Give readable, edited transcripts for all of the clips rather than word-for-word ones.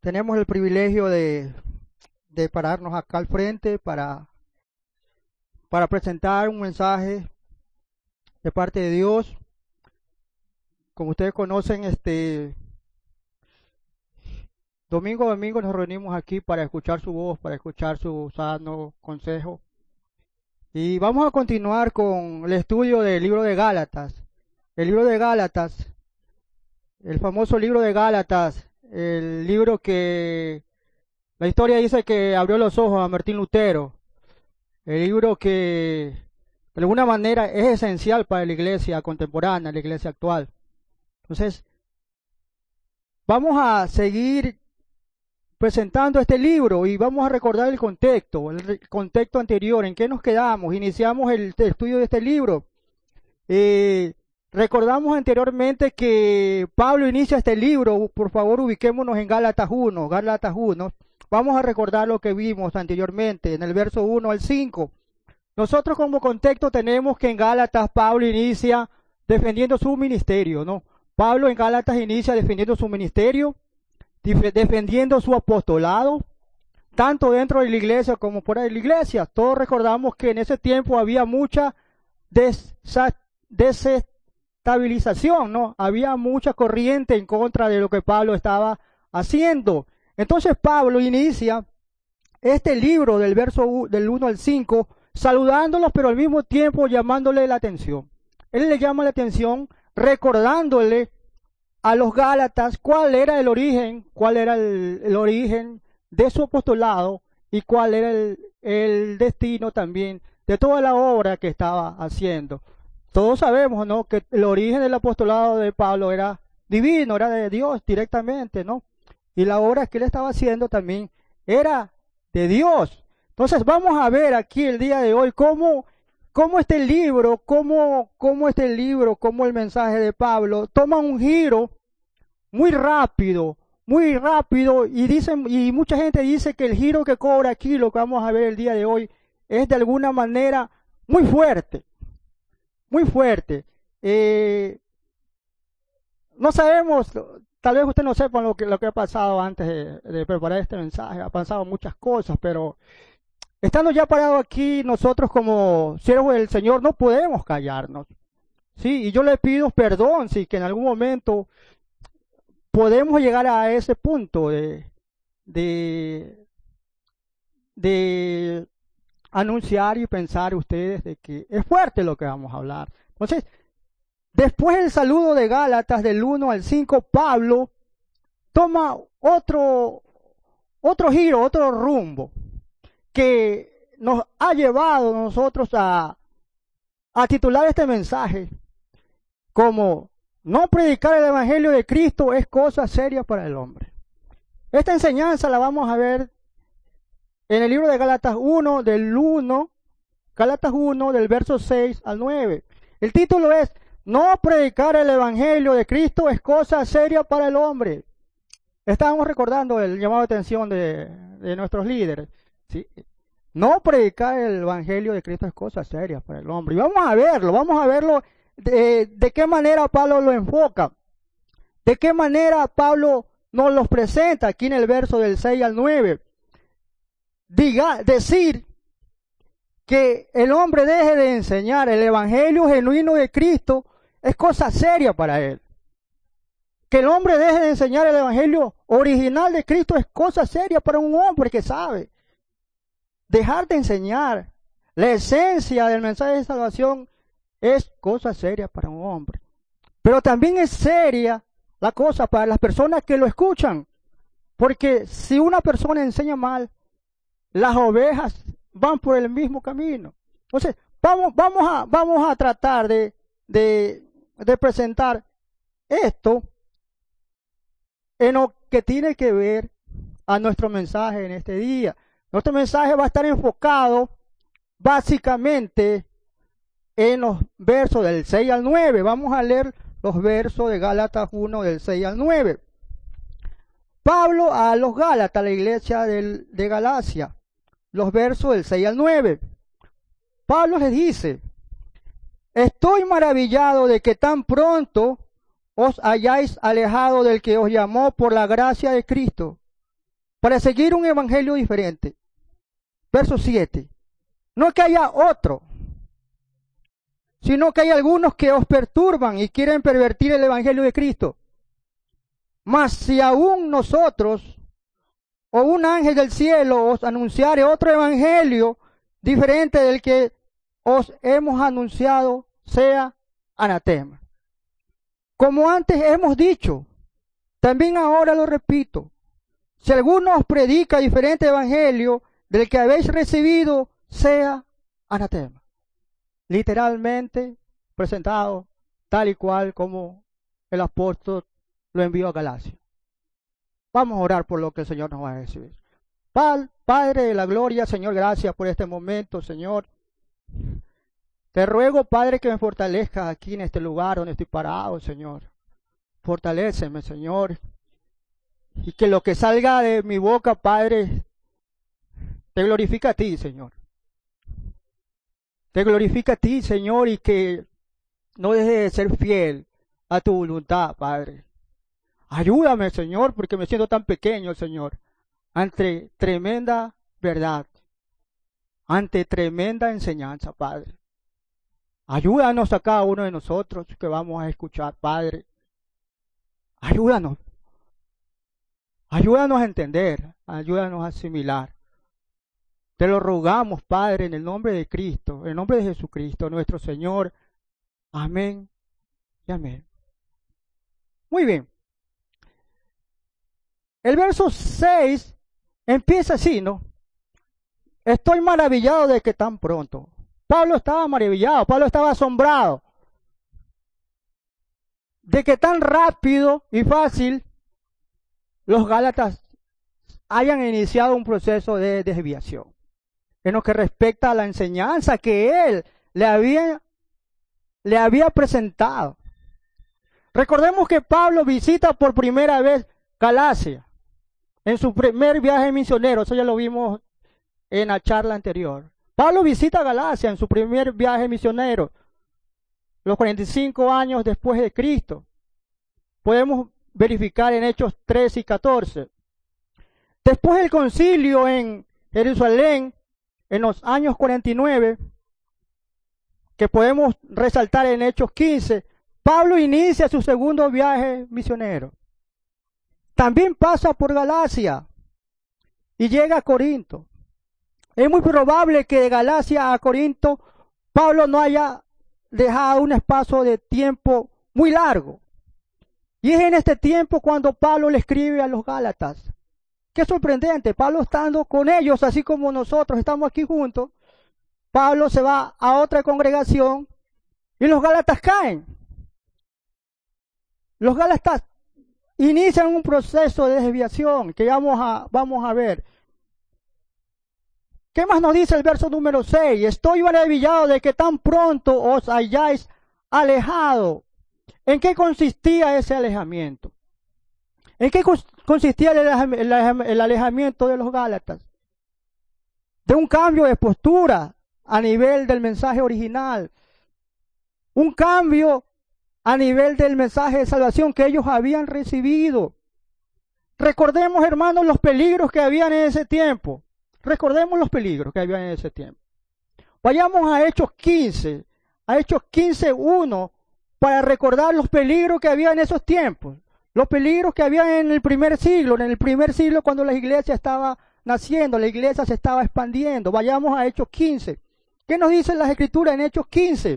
Tenemos el privilegio de pararnos acá al frente para presentar un mensaje de parte de Dios. Como ustedes conocen, domingo a domingo nos reunimos aquí para escuchar su voz, para escuchar su sano consejo. Y vamos a continuar con el estudio del libro de Gálatas. El libro de Gálatas, el famoso libro de Gálatas, el libro que la historia dice que abrió los ojos a Martín Lutero. El libro que de alguna manera es esencial para la iglesia contemporánea, la iglesia actual. Entonces, vamos a seguir presentando este libro y vamos a recordar el contexto anterior, en qué nos quedamos. Iniciamos el estudio de este libro. Recordamos anteriormente que Pablo inicia este libro. Por favor, ubiquémonos en Gálatas 1. Vamos a recordar lo que vimos anteriormente en el verso 1 al 5. Nosotros como contexto tenemos que en Gálatas Pablo inicia defendiendo su ministerio, ¿no? Pablo en Gálatas inicia defendiendo su ministerio, defendiendo su apostolado, tanto dentro de la iglesia como fuera de la iglesia. Todos recordamos que en ese tiempo había mucha desestabilización, ¿no? Había mucha corriente en contra de lo que Pablo estaba haciendo. Entonces Pablo inicia este libro del verso del 1 al 5 saludándolos, pero al mismo tiempo llamándole la atención. Él le llama la atención recordándole a los Gálatas cuál era el origen de su apostolado y cuál era el destino también de toda la obra que estaba haciendo. Todos sabemos, ¿no?, que el origen del apostolado de Pablo era divino, era de Dios directamente, ¿no? Y la obra que él estaba haciendo también era de Dios. Entonces vamos a ver aquí el día de hoy cómo este libro, cómo el mensaje de Pablo toma un giro muy rápido, y mucha gente dice que el giro que cobra aquí, lo que vamos a ver el día de hoy, es de alguna manera muy fuerte. No sabemos, tal vez usted no sepa lo que ha pasado antes de preparar este mensaje. Ha pasado muchas cosas, pero estando ya parados aquí, nosotros como siervos del Señor no podemos callarnos. Sí, y yo le pido perdón si que en algún momento podemos llegar a ese punto de anunciar y pensar ustedes de que es fuerte lo que vamos a hablar. Entonces, después del saludo de Gálatas del 1 al 5, Pablo toma otro giro, otro rumbo, que nos ha llevado nosotros a titular este mensaje como no predicar el Evangelio de Cristo es cosa seria para el hombre. Esta enseñanza la vamos a ver en el libro de Gálatas 1, del verso 6 al 9. El título es no predicar el Evangelio de Cristo es cosa seria para el hombre. Estábamos recordando el llamado de atención de nuestros líderes, ¿sí? No predicar el Evangelio de Cristo es cosa seria para el hombre. Y vamos a verlo de qué manera Pablo lo enfoca, de qué manera Pablo nos los presenta aquí en el verso del 6 al 9. Decir que el hombre deje de enseñar el Evangelio genuino de Cristo es cosa seria para él. Que el hombre deje de enseñar el Evangelio original de Cristo es cosa seria para un hombre que sabe. Dejar de enseñar la esencia del mensaje de salvación es cosa seria para un hombre. Pero también es seria la cosa para las personas que lo escuchan. Porque si una persona enseña mal, las ovejas van por el mismo camino. Entonces, vamos a tratar de presentar esto en lo que tiene que ver a nuestro mensaje en este día. Nuestro mensaje va a estar enfocado básicamente en los versos del 6 al 9. Vamos a leer los versos de Gálatas 1 del 6 al 9. Pablo a los Gálatas, la iglesia de Galacia, los versos del 6 al 9. Pablo les dice: estoy maravillado de que tan pronto os hayáis alejado del que os llamó por la gracia de Cristo para seguir un evangelio diferente. Verso 7. No que haya otro, sino que hay algunos que os perturban y quieren pervertir el evangelio de Cristo. Mas si aún nosotros o un ángel del cielo os anunciare otro evangelio diferente del que os hemos anunciado, sea anatema. Como antes hemos dicho, también ahora lo repito, si alguno os predica diferente evangelio del que habéis recibido, sea anatema. Literalmente presentado tal y cual como el apóstol lo envió a Galacia. Vamos a orar por lo que el Señor nos va a decir. Padre de la gloria, Señor, gracias por este momento, Señor. Te ruego, Padre, que me fortalezcas aquí en este lugar donde estoy parado, Señor. Fortaléceme, Señor. Y que lo que salga de mi boca, Padre, te glorifica a ti, Señor. Te glorifica a ti, Señor, y que no deje de ser fiel a tu voluntad, Padre. Ayúdame, Señor, porque me siento tan pequeño, Señor, ante tremenda verdad, ante tremenda enseñanza, Padre. Ayúdanos a cada uno de nosotros que vamos a escuchar, Padre. Ayúdanos. Ayúdanos a entender, ayúdanos a asimilar. Te lo rogamos, Padre, en el nombre de Cristo, en el nombre de Jesucristo, nuestro Señor. Amén y amén. Muy bien. El verso 6 empieza así, ¿no? Estoy maravillado de que tan pronto. Pablo estaba maravillado, Pablo estaba asombrado de que tan rápido y fácil los gálatas hayan iniciado un proceso de desviación en lo que respecta a la enseñanza que él le había presentado. Recordemos que Pablo visita por primera vez Galacia en su primer viaje misionero. Eso ya lo vimos en la charla anterior. Pablo visita Galacia en su primer viaje misionero, los 45 años después de Cristo. Podemos verificar en Hechos 13 y 14. Después del concilio en Jerusalén, en los años 49, que podemos resaltar en Hechos 15, Pablo inicia su segundo viaje misionero. También pasa por Galacia y llega a Corinto. Es muy probable que de Galacia a Corinto Pablo no haya dejado un espacio de tiempo muy largo. Y es en este tiempo cuando Pablo le escribe a los Gálatas. Qué sorprendente, Pablo estando con ellos, así como nosotros estamos aquí juntos, Pablo se va a otra congregación y los Gálatas caen. Los Gálatas inician un proceso de desviación que vamos a ver. ¿Qué más nos dice el verso número 6? Estoy maravillado de que tan pronto os hayáis alejado. ¿En qué consistía ese alejamiento? ¿En qué consistía el alejamiento de los Gálatas? De un cambio de postura a nivel del mensaje original. Un cambio a nivel del mensaje de salvación que ellos habían recibido. Recordemos, hermanos, los peligros que habían en ese tiempo. Recordemos los peligros que habían en ese tiempo. Vayamos a Hechos 15, a Hechos 15:1, para recordar los peligros que había en esos tiempos. Los peligros que había en el primer siglo cuando la iglesia estaba naciendo, la iglesia se estaba expandiendo. Vayamos a Hechos 15. ¿Qué nos dicen las Escrituras en Hechos 15?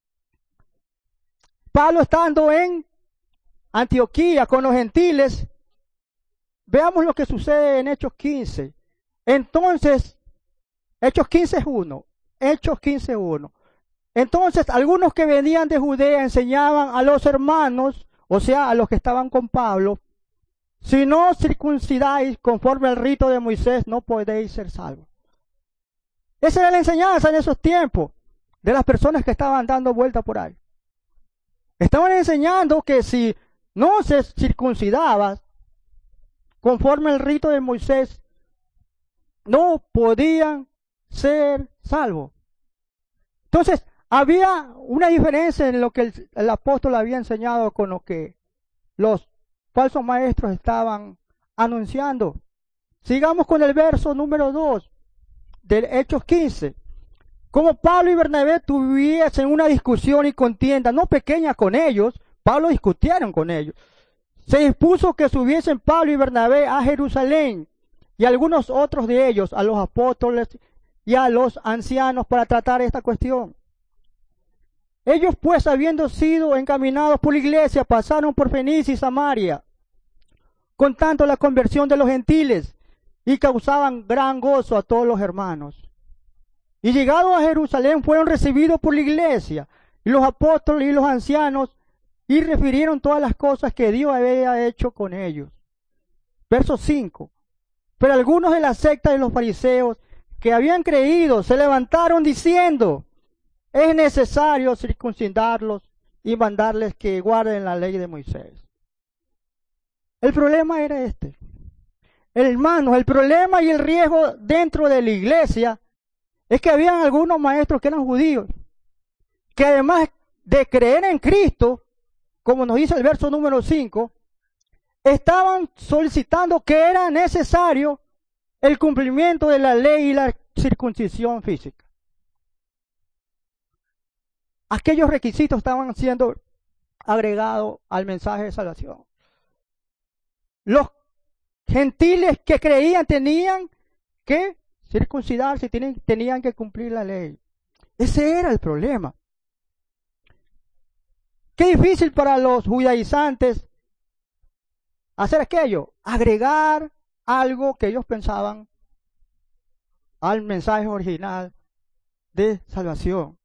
Pablo estando en Antioquía con los gentiles, veamos lo que sucede en Hechos 15. Entonces, Hechos 15:1. Hechos 15:1. Entonces, algunos que venían de Judea enseñaban a los hermanos, o sea, a los que estaban con Pablo, si no circuncidáis conforme al rito de Moisés, no podéis ser salvos. Esa era la enseñanza en esos tiempos de las personas que estaban dando vuelta por ahí. Estaban enseñando que si no se circuncidaba conforme al rito de Moisés, no podían ser salvos. Entonces, había una diferencia en lo que el apóstol había enseñado con lo que los falsos maestros estaban anunciando. Sigamos con el verso número 2 del Hechos 15. Como Pablo y Bernabé tuviesen una discusión y contienda, no pequeña con ellos, Pablo discutieron con ellos. Se dispuso que subiesen Pablo y Bernabé a Jerusalén y algunos otros de ellos, a los apóstoles y a los ancianos, para tratar esta cuestión. Ellos pues, habiendo sido encaminados por la iglesia, pasaron por Fenicia y Samaria, contando la conversión de los gentiles, y causaban gran gozo a todos los hermanos. Y llegados a Jerusalén fueron recibidos por la iglesia y los apóstoles y los ancianos, y refirieron todas las cosas que Dios había hecho con ellos. Verso 5. Pero algunos de la secta de los fariseos que habían creído se levantaron diciendo: es necesario circuncidarlos y mandarles que guarden la ley de Moisés. El problema era este. Hermanos, el problema y el riesgo dentro de la iglesia es que habían algunos maestros que eran judíos, que además de creer en Cristo, como nos dice el verso número 5, estaban solicitando que era necesario el cumplimiento de la ley y la circuncisión física. Aquellos requisitos estaban siendo agregados al mensaje de salvación. Los gentiles que creían tenían que circuncidarse, tenían que cumplir la ley. Ese era el problema. Qué difícil para los judaizantes hacer aquello, agregar algo que ellos pensaban al mensaje original de salvación.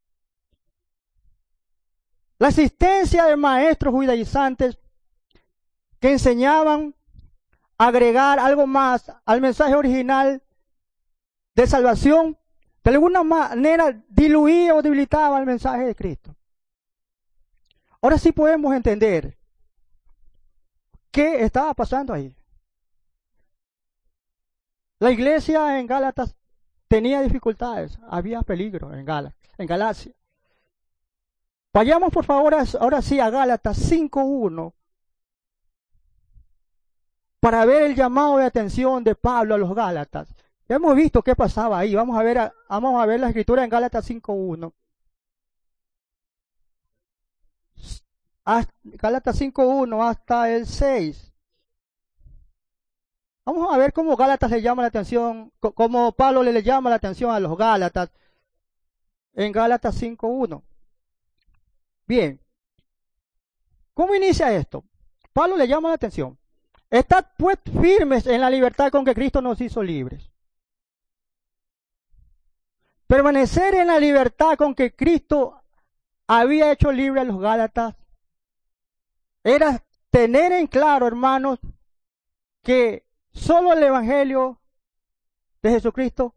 La existencia de maestros judaizantes que enseñaban a agregar algo más al mensaje original de salvación, de alguna manera diluía o debilitaba el mensaje de Cristo. Ahora sí podemos entender qué estaba pasando ahí. La iglesia en Gálatas tenía dificultades, había peligro en Galacia. Vayamos por favor ahora sí a Gálatas 5:1 para ver el llamado de atención de Pablo a los Gálatas. Ya hemos visto qué pasaba ahí. Vamos a ver la escritura en Gálatas 5:1. Gálatas 5:1 hasta el 6. Vamos a ver cómo Gálatas le llama la atención, cómo Pablo le llama la atención a los Gálatas en Gálatas 5:1. Bien. ¿Cómo inicia esto? Pablo le llama la atención. Estad pues firmes en la libertad con que Cristo nos hizo libres. Permanecer en la libertad con que Cristo había hecho libre a los Gálatas era tener en claro, hermanos, que solo el Evangelio de Jesucristo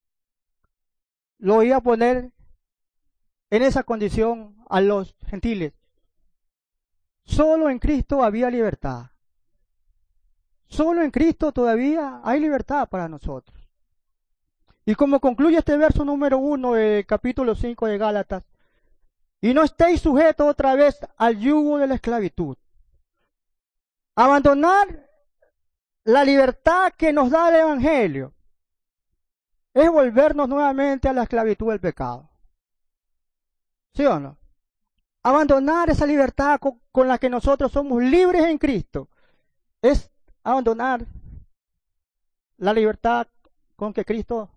lo iba a poner en esa condición a los gentiles. Solo en Cristo había libertad. Solo en Cristo todavía hay libertad para nosotros. Y como concluye este verso número 1 del capítulo 5 de Gálatas: y no estéis sujetos otra vez al yugo de la esclavitud. Abandonar la libertad que nos da el Evangelio es volvernos nuevamente a la esclavitud del pecado. ¿Sí o no? Abandonar esa libertad con la que nosotros somos libres en Cristo es abandonar la libertad con que Cristo,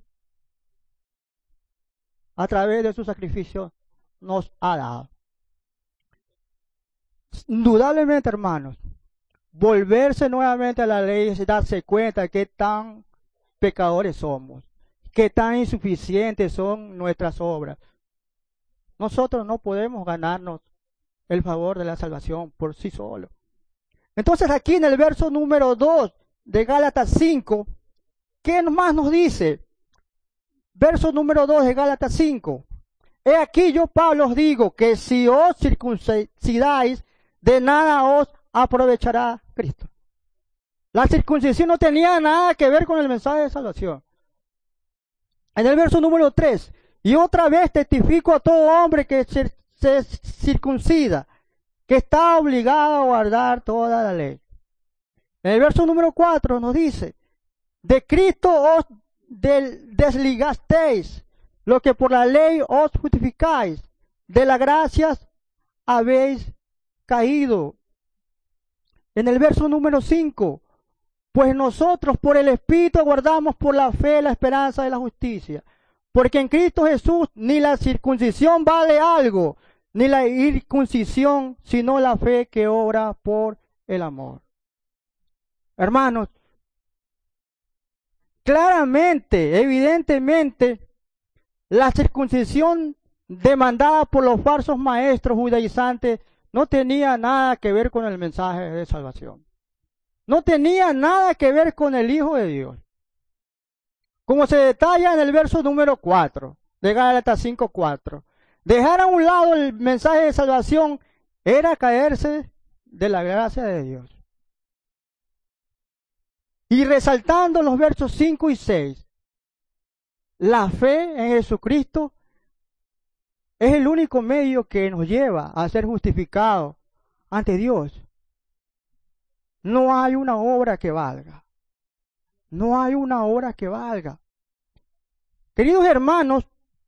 a través de su sacrificio, nos ha dado. Indudablemente, hermanos, volverse nuevamente a la ley es darse cuenta de qué tan pecadores somos, qué tan insuficientes son nuestras obras. Nosotros no podemos ganarnos el favor de la salvación por sí solos. Entonces aquí en el verso número 2 de Gálatas 5, ¿qué más nos dice? Verso número 2 de Gálatas 5. He aquí yo, Pablo, os digo que si os circuncidáis, de nada os aprovechará Cristo. La circuncisión no tenía nada que ver con el mensaje de salvación. En el verso número 3, y otra vez testifico a todo hombre que se circuncida, que está obligado a guardar toda la ley. En el verso número 4 nos dice, De Cristo os desligasteis, lo que por la ley os justificáis. De la gracia habéis caído. En el verso número 5, pues nosotros por el Espíritu aguardamos por la fe la esperanza de la justicia. Porque en Cristo Jesús ni la circuncisión vale algo, ni la incircuncisión, sino la fe que obra por el amor. Hermanos, claramente, evidentemente, la circuncisión demandada por los falsos maestros judaizantes no tenía nada que ver con el mensaje de salvación. No tenía nada que ver con el Hijo de Dios. Como se detalla en el verso número 4 de Gálatas 5:4. Dejar a un lado el mensaje de salvación era caerse de la gracia de Dios. Y resaltando los versos 5 y 6, la fe en Jesucristo es el único medio que nos lleva a ser justificados ante Dios. No hay una obra que valga. No hay una obra que valga. Queridos hermanos,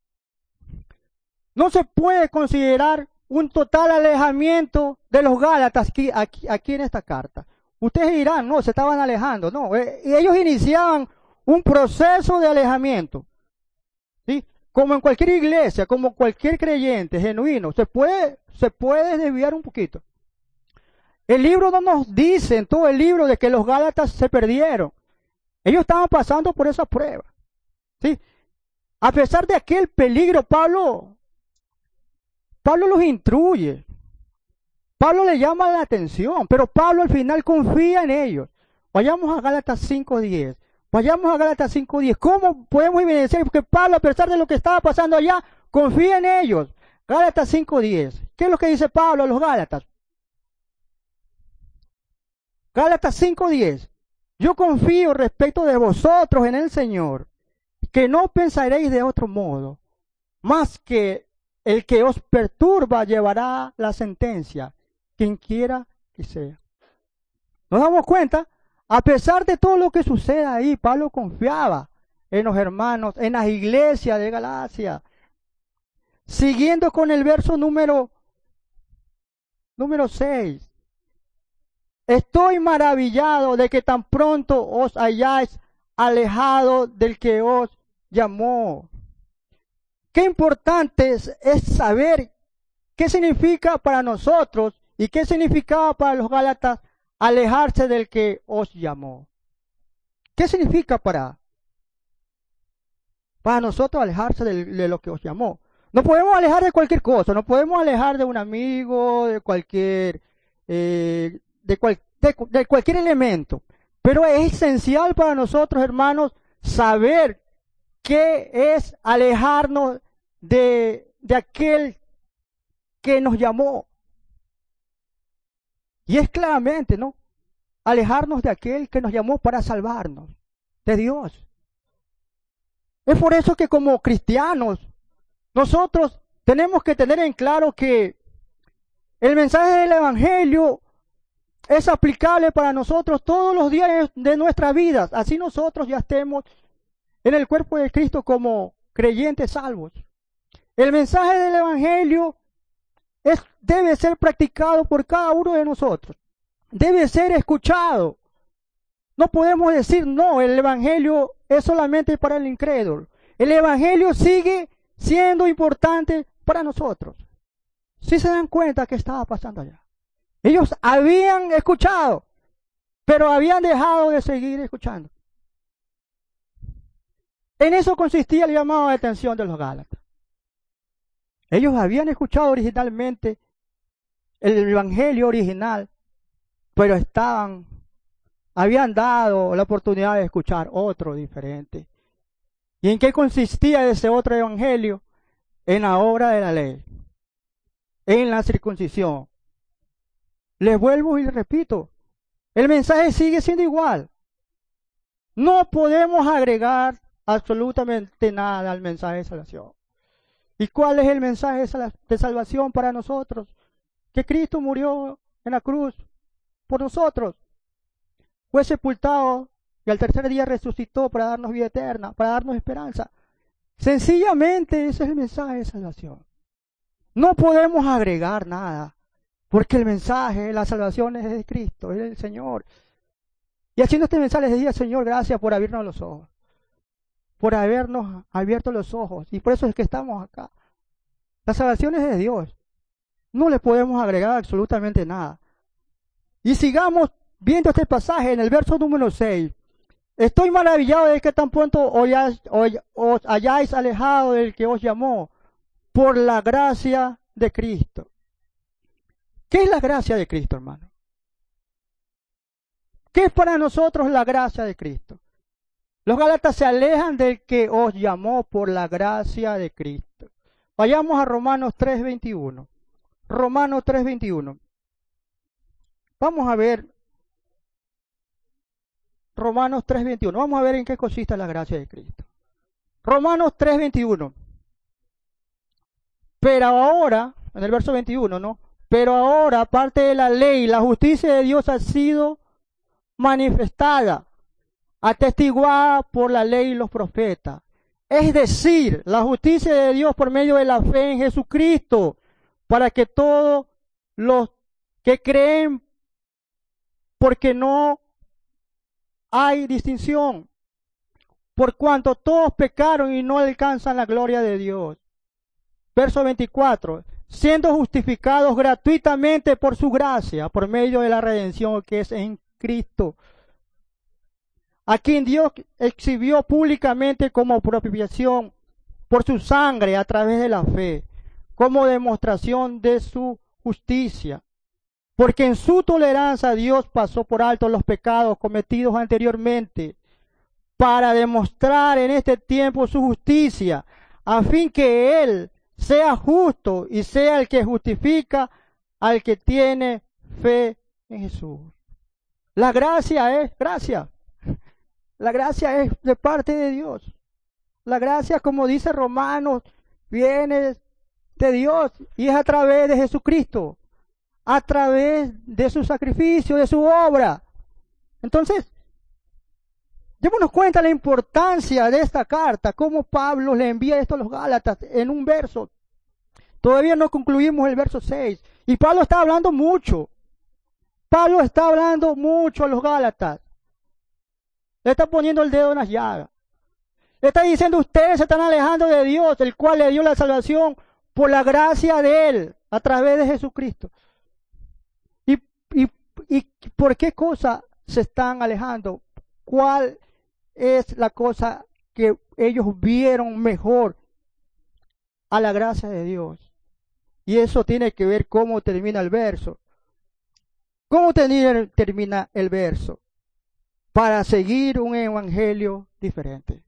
no se puede considerar un total alejamiento de los Gálatas aquí en esta carta. Ustedes dirán, no, se estaban alejando. No, ellos iniciaban un proceso de alejamiento. ¿Sí? Como en cualquier iglesia, como cualquier creyente genuino, se puede desviar un poquito. El libro no nos dice en todo el libro de que los Gálatas se perdieron. Ellos estaban pasando por esa prueba. ¿Sí? A pesar de aquel peligro, Pablo los instruye. Pablo le llama la atención, pero Pablo al final confía en ellos. Vayamos a Gálatas 5:10. Vayamos a Gálatas 5:10. ¿Cómo podemos evidenciar que Pablo, a pesar de lo que estaba pasando allá, confía en ellos? Gálatas 5:10. ¿Qué es lo que dice Pablo a los Gálatas? Gálatas 5:10. Yo confío respecto de vosotros en el Señor, que no pensaréis de otro modo, más que el que os perturba llevará la sentencia, quien quiera que sea. ¿Nos damos cuenta? A pesar de todo lo que sucede ahí, Pablo confiaba en los hermanos, en las iglesias de Galacia. Siguiendo con el verso número 6. Estoy maravillado de que tan pronto os hayáis alejado del que os llamó. Qué importante es saber qué significa para nosotros y qué significaba para los Gálatas alejarse del que os llamó. ¿Qué significa para nosotros alejarse de lo que os llamó? No podemos alejar de cualquier cosa, no podemos alejar de un amigo, de cualquier de cualquier elemento. Pero es esencial para nosotros, hermanos, saber qué es alejarnos de aquel que nos llamó. Y es claramente, ¿no? Alejarnos de aquel que nos llamó para salvarnos, de Dios. Es por eso que como cristianos, nosotros tenemos que tener en claro que el mensaje del Evangelio es aplicable para nosotros todos los días de nuestras vidas. Así nosotros ya estemos en el cuerpo de Cristo como creyentes salvos. El mensaje del Evangelio debe ser practicado por cada uno de nosotros. Debe ser escuchado. No podemos decir, no, el Evangelio es solamente para el incrédulo. El Evangelio sigue siendo importante para nosotros. ¿Sí se dan cuenta qué estaba pasando allá? Ellos habían escuchado, pero habían dejado de seguir escuchando. En eso consistía el llamado de atención de los Gálatas. Ellos habían escuchado originalmente el Evangelio original, pero habían dado la oportunidad de escuchar otro diferente. ¿Y en qué consistía ese otro Evangelio? En la obra de la ley, en la circuncisión. Les vuelvo y les repito, el mensaje sigue siendo igual. No podemos agregar absolutamente nada al mensaje de salvación. ¿Y cuál es el mensaje de salvación para nosotros? Que Cristo murió en la cruz por nosotros. Fue sepultado y al tercer día resucitó para darnos vida eterna, para darnos esperanza. Sencillamente ese es el mensaje de salvación. No podemos agregar nada, porque el mensaje, la salvación es de Cristo, es del Señor. Y haciendo este mensaje les digo, Señor, gracias por abrirnos los ojos, por habernos abierto los ojos, y por eso es que estamos acá. La salvación es de Dios. No le podemos agregar absolutamente nada. Y sigamos viendo este pasaje en el verso número 6. Estoy maravillado de que tan pronto os hayáis alejado del que os llamó por la gracia de Cristo. ¿Qué es la gracia de Cristo, hermano? ¿Qué es para nosotros la gracia de Cristo? Los Gálatas se alejan del que os llamó por la gracia de Cristo. Vayamos a Romanos 3:21. Romanos 3:21. Vamos a ver Romanos 3:21. Vamos a ver en qué consiste la gracia de Cristo. Romanos 3:21. Pero ahora, en el verso 21, ¿no? Pero ahora, aparte de la ley, la justicia de Dios ha sido manifestada, atestiguada por la ley y los profetas. Es decir, la justicia de Dios por medio de la fe en Jesucristo, para que todos los que creen, porque no hay distinción, por cuanto todos pecaron y no alcanzan la gloria de Dios. Verso 24, siendo justificados gratuitamente por su gracia, por medio de la redención que es en Cristo, a quien Dios exhibió públicamente como propiciación por su sangre a través de la fe, como demostración de su justicia. Porque en su tolerancia Dios pasó por alto los pecados cometidos anteriormente, para demostrar en este tiempo su justicia, a fin que Él sea justo y sea el que justifica al que tiene fe en Jesús. La gracia es gracia. La gracia es de parte de Dios. La gracia, como dice Romanos, viene de Dios y es a través de Jesucristo, a través de su sacrificio, de su obra. Entonces, démonos cuenta de la importancia de esta carta, cómo Pablo le envía esto a los Gálatas en un verso. Todavía no concluimos el verso 6. Y Pablo está hablando mucho. Pablo está hablando mucho a los Gálatas. Le está poniendo el dedo en las llagas. Le está diciendo, ustedes se están alejando de Dios, el cual le dio la salvación por la gracia de Él, a través de Jesucristo. ¿Y por qué cosa se están alejando? ¿Cuál es la cosa que ellos vieron mejor a la gracia de Dios? Y eso tiene que ver cómo termina el verso. ¿Cómo termina el verso? Para seguir un evangelio diferente.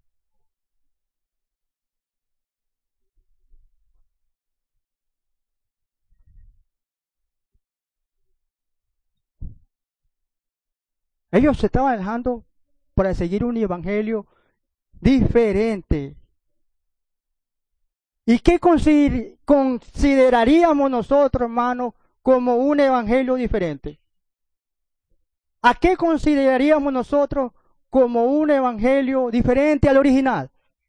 Ellos se estaban alejando para seguir un evangelio diferente. ¿Y qué consideraríamos nosotros, hermanos, como un evangelio diferente? ¿A qué consideraríamos nosotros como un evangelio diferente al original?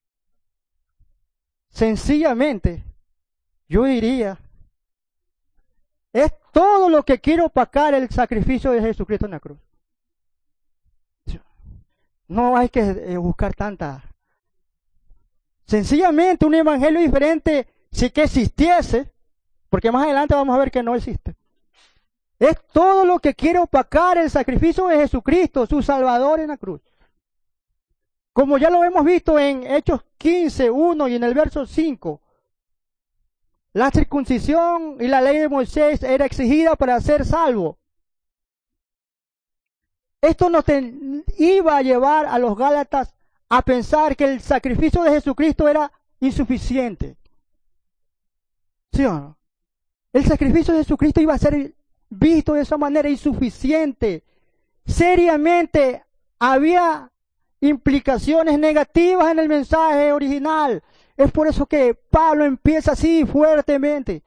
Sencillamente, yo diría, es todo lo que quiere opacar el sacrificio de Jesucristo en la cruz. No hay que buscar tanta. Sencillamente un evangelio diferente, si que existiese, porque más adelante vamos a ver que no existe. Es todo lo que quiere opacar el sacrificio de Jesucristo, su Salvador en la cruz. Como ya lo hemos visto en Hechos 15:1 y en el verso 5. La circuncisión y la ley de Moisés era exigida para ser salvo. Esto nos iba a llevar a los Gálatas a pensar que el sacrificio de Jesucristo era insuficiente. ¿Sí o no? El sacrificio de Jesucristo iba a ser visto de esa manera insuficiente. Seriamente había implicaciones negativas en el mensaje original. Es por eso que Pablo empieza así fuertemente.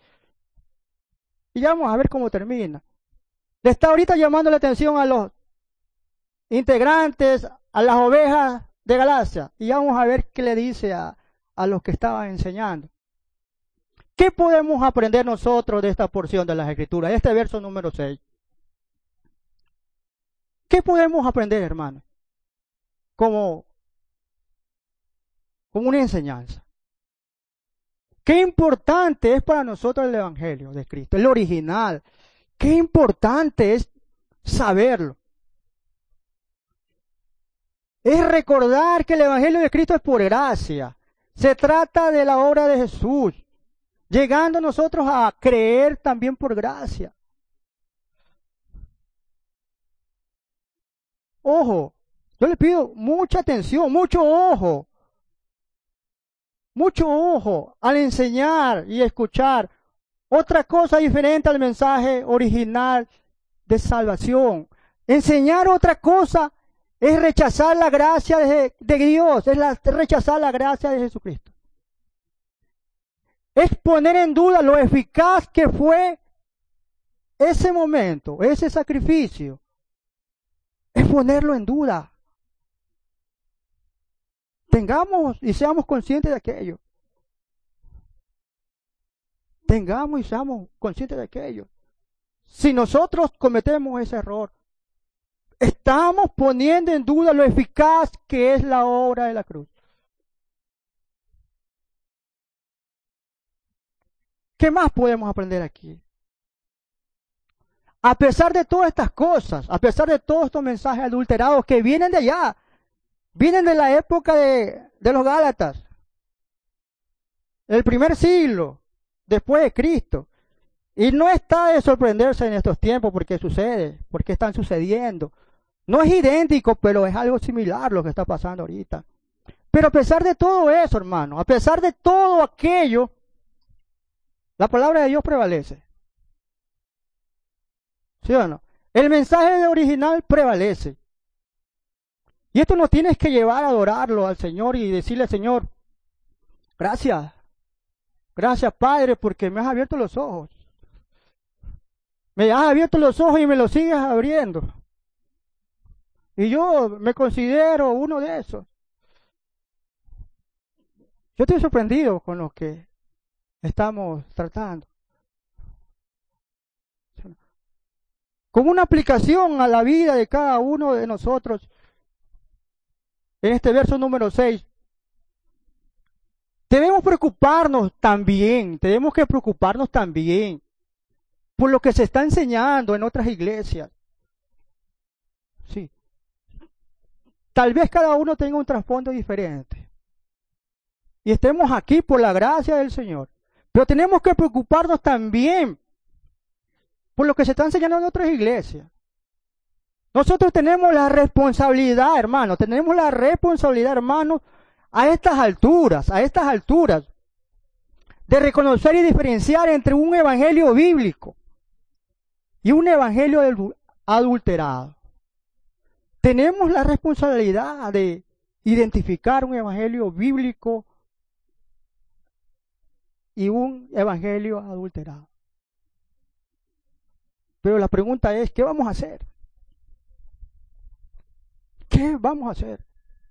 Y ya vamos a ver cómo termina. Le está ahorita llamando la atención a los integrantes, a las ovejas de Galacia. Y vamos a ver qué le dice a los que estaban enseñando. ¿Qué podemos aprender nosotros de esta porción de las Escrituras, de este verso número 6? ¿Qué podemos aprender, hermanos? Como una enseñanza. Qué importante es para nosotros el Evangelio de Cristo, el original. Qué importante es saberlo. Es recordar que el Evangelio de Cristo es por gracia. Se trata de la obra de Jesús, llegando nosotros a creer también por gracia. Ojo, yo le pido mucha atención, mucho ojo al enseñar y escuchar otra cosa diferente al mensaje original de salvación. Enseñar otra cosa es rechazar la gracia de Dios, es rechazar la gracia de Jesucristo. Es poner en duda lo eficaz que fue ese momento, ese sacrificio. Es ponerlo en duda. Tengamos y seamos conscientes de aquello. Tengamos y seamos conscientes de aquello. Si nosotros cometemos ese error, estamos poniendo en duda lo eficaz que es la obra de la cruz. ¿Qué más podemos aprender aquí? A pesar de todas estas cosas, a pesar de todos estos mensajes adulterados que vienen de allá, vienen de la época de los Gálatas, el primer siglo después de Cristo, y no está de sorprenderse en estos tiempos porque sucede, porque están sucediendo. No es idéntico, pero es algo similar lo que está pasando ahorita. Pero a pesar de todo eso, hermano, a pesar de todo aquello, la palabra de Dios prevalece. ¿Sí o no? El mensaje original prevalece. Y esto nos tienes que llevar a adorarlo al Señor y decirle al Señor, gracias, gracias Padre, porque me has abierto los ojos. Me has abierto los ojos y me los sigues abriendo. Y yo me considero uno de esos. Yo estoy sorprendido con lo que estamos tratando. Como una aplicación a la vida de cada uno de nosotros, en este verso número 6, tenemos que preocuparnos también por lo que se está enseñando en otras iglesias. Sí. Tal vez cada uno tenga un trasfondo diferente. Y estemos aquí por la gracia del Señor. Pero tenemos que preocuparnos también por lo que se está enseñando en otras iglesias. Nosotros tenemos la responsabilidad, hermano, a estas alturas, de reconocer y diferenciar entre un evangelio bíblico y un evangelio adulterado. Tenemos la responsabilidad de identificar un evangelio bíblico y un evangelio adulterado. Pero la pregunta es, ¿qué vamos a hacer? ¿Qué vamos a hacer?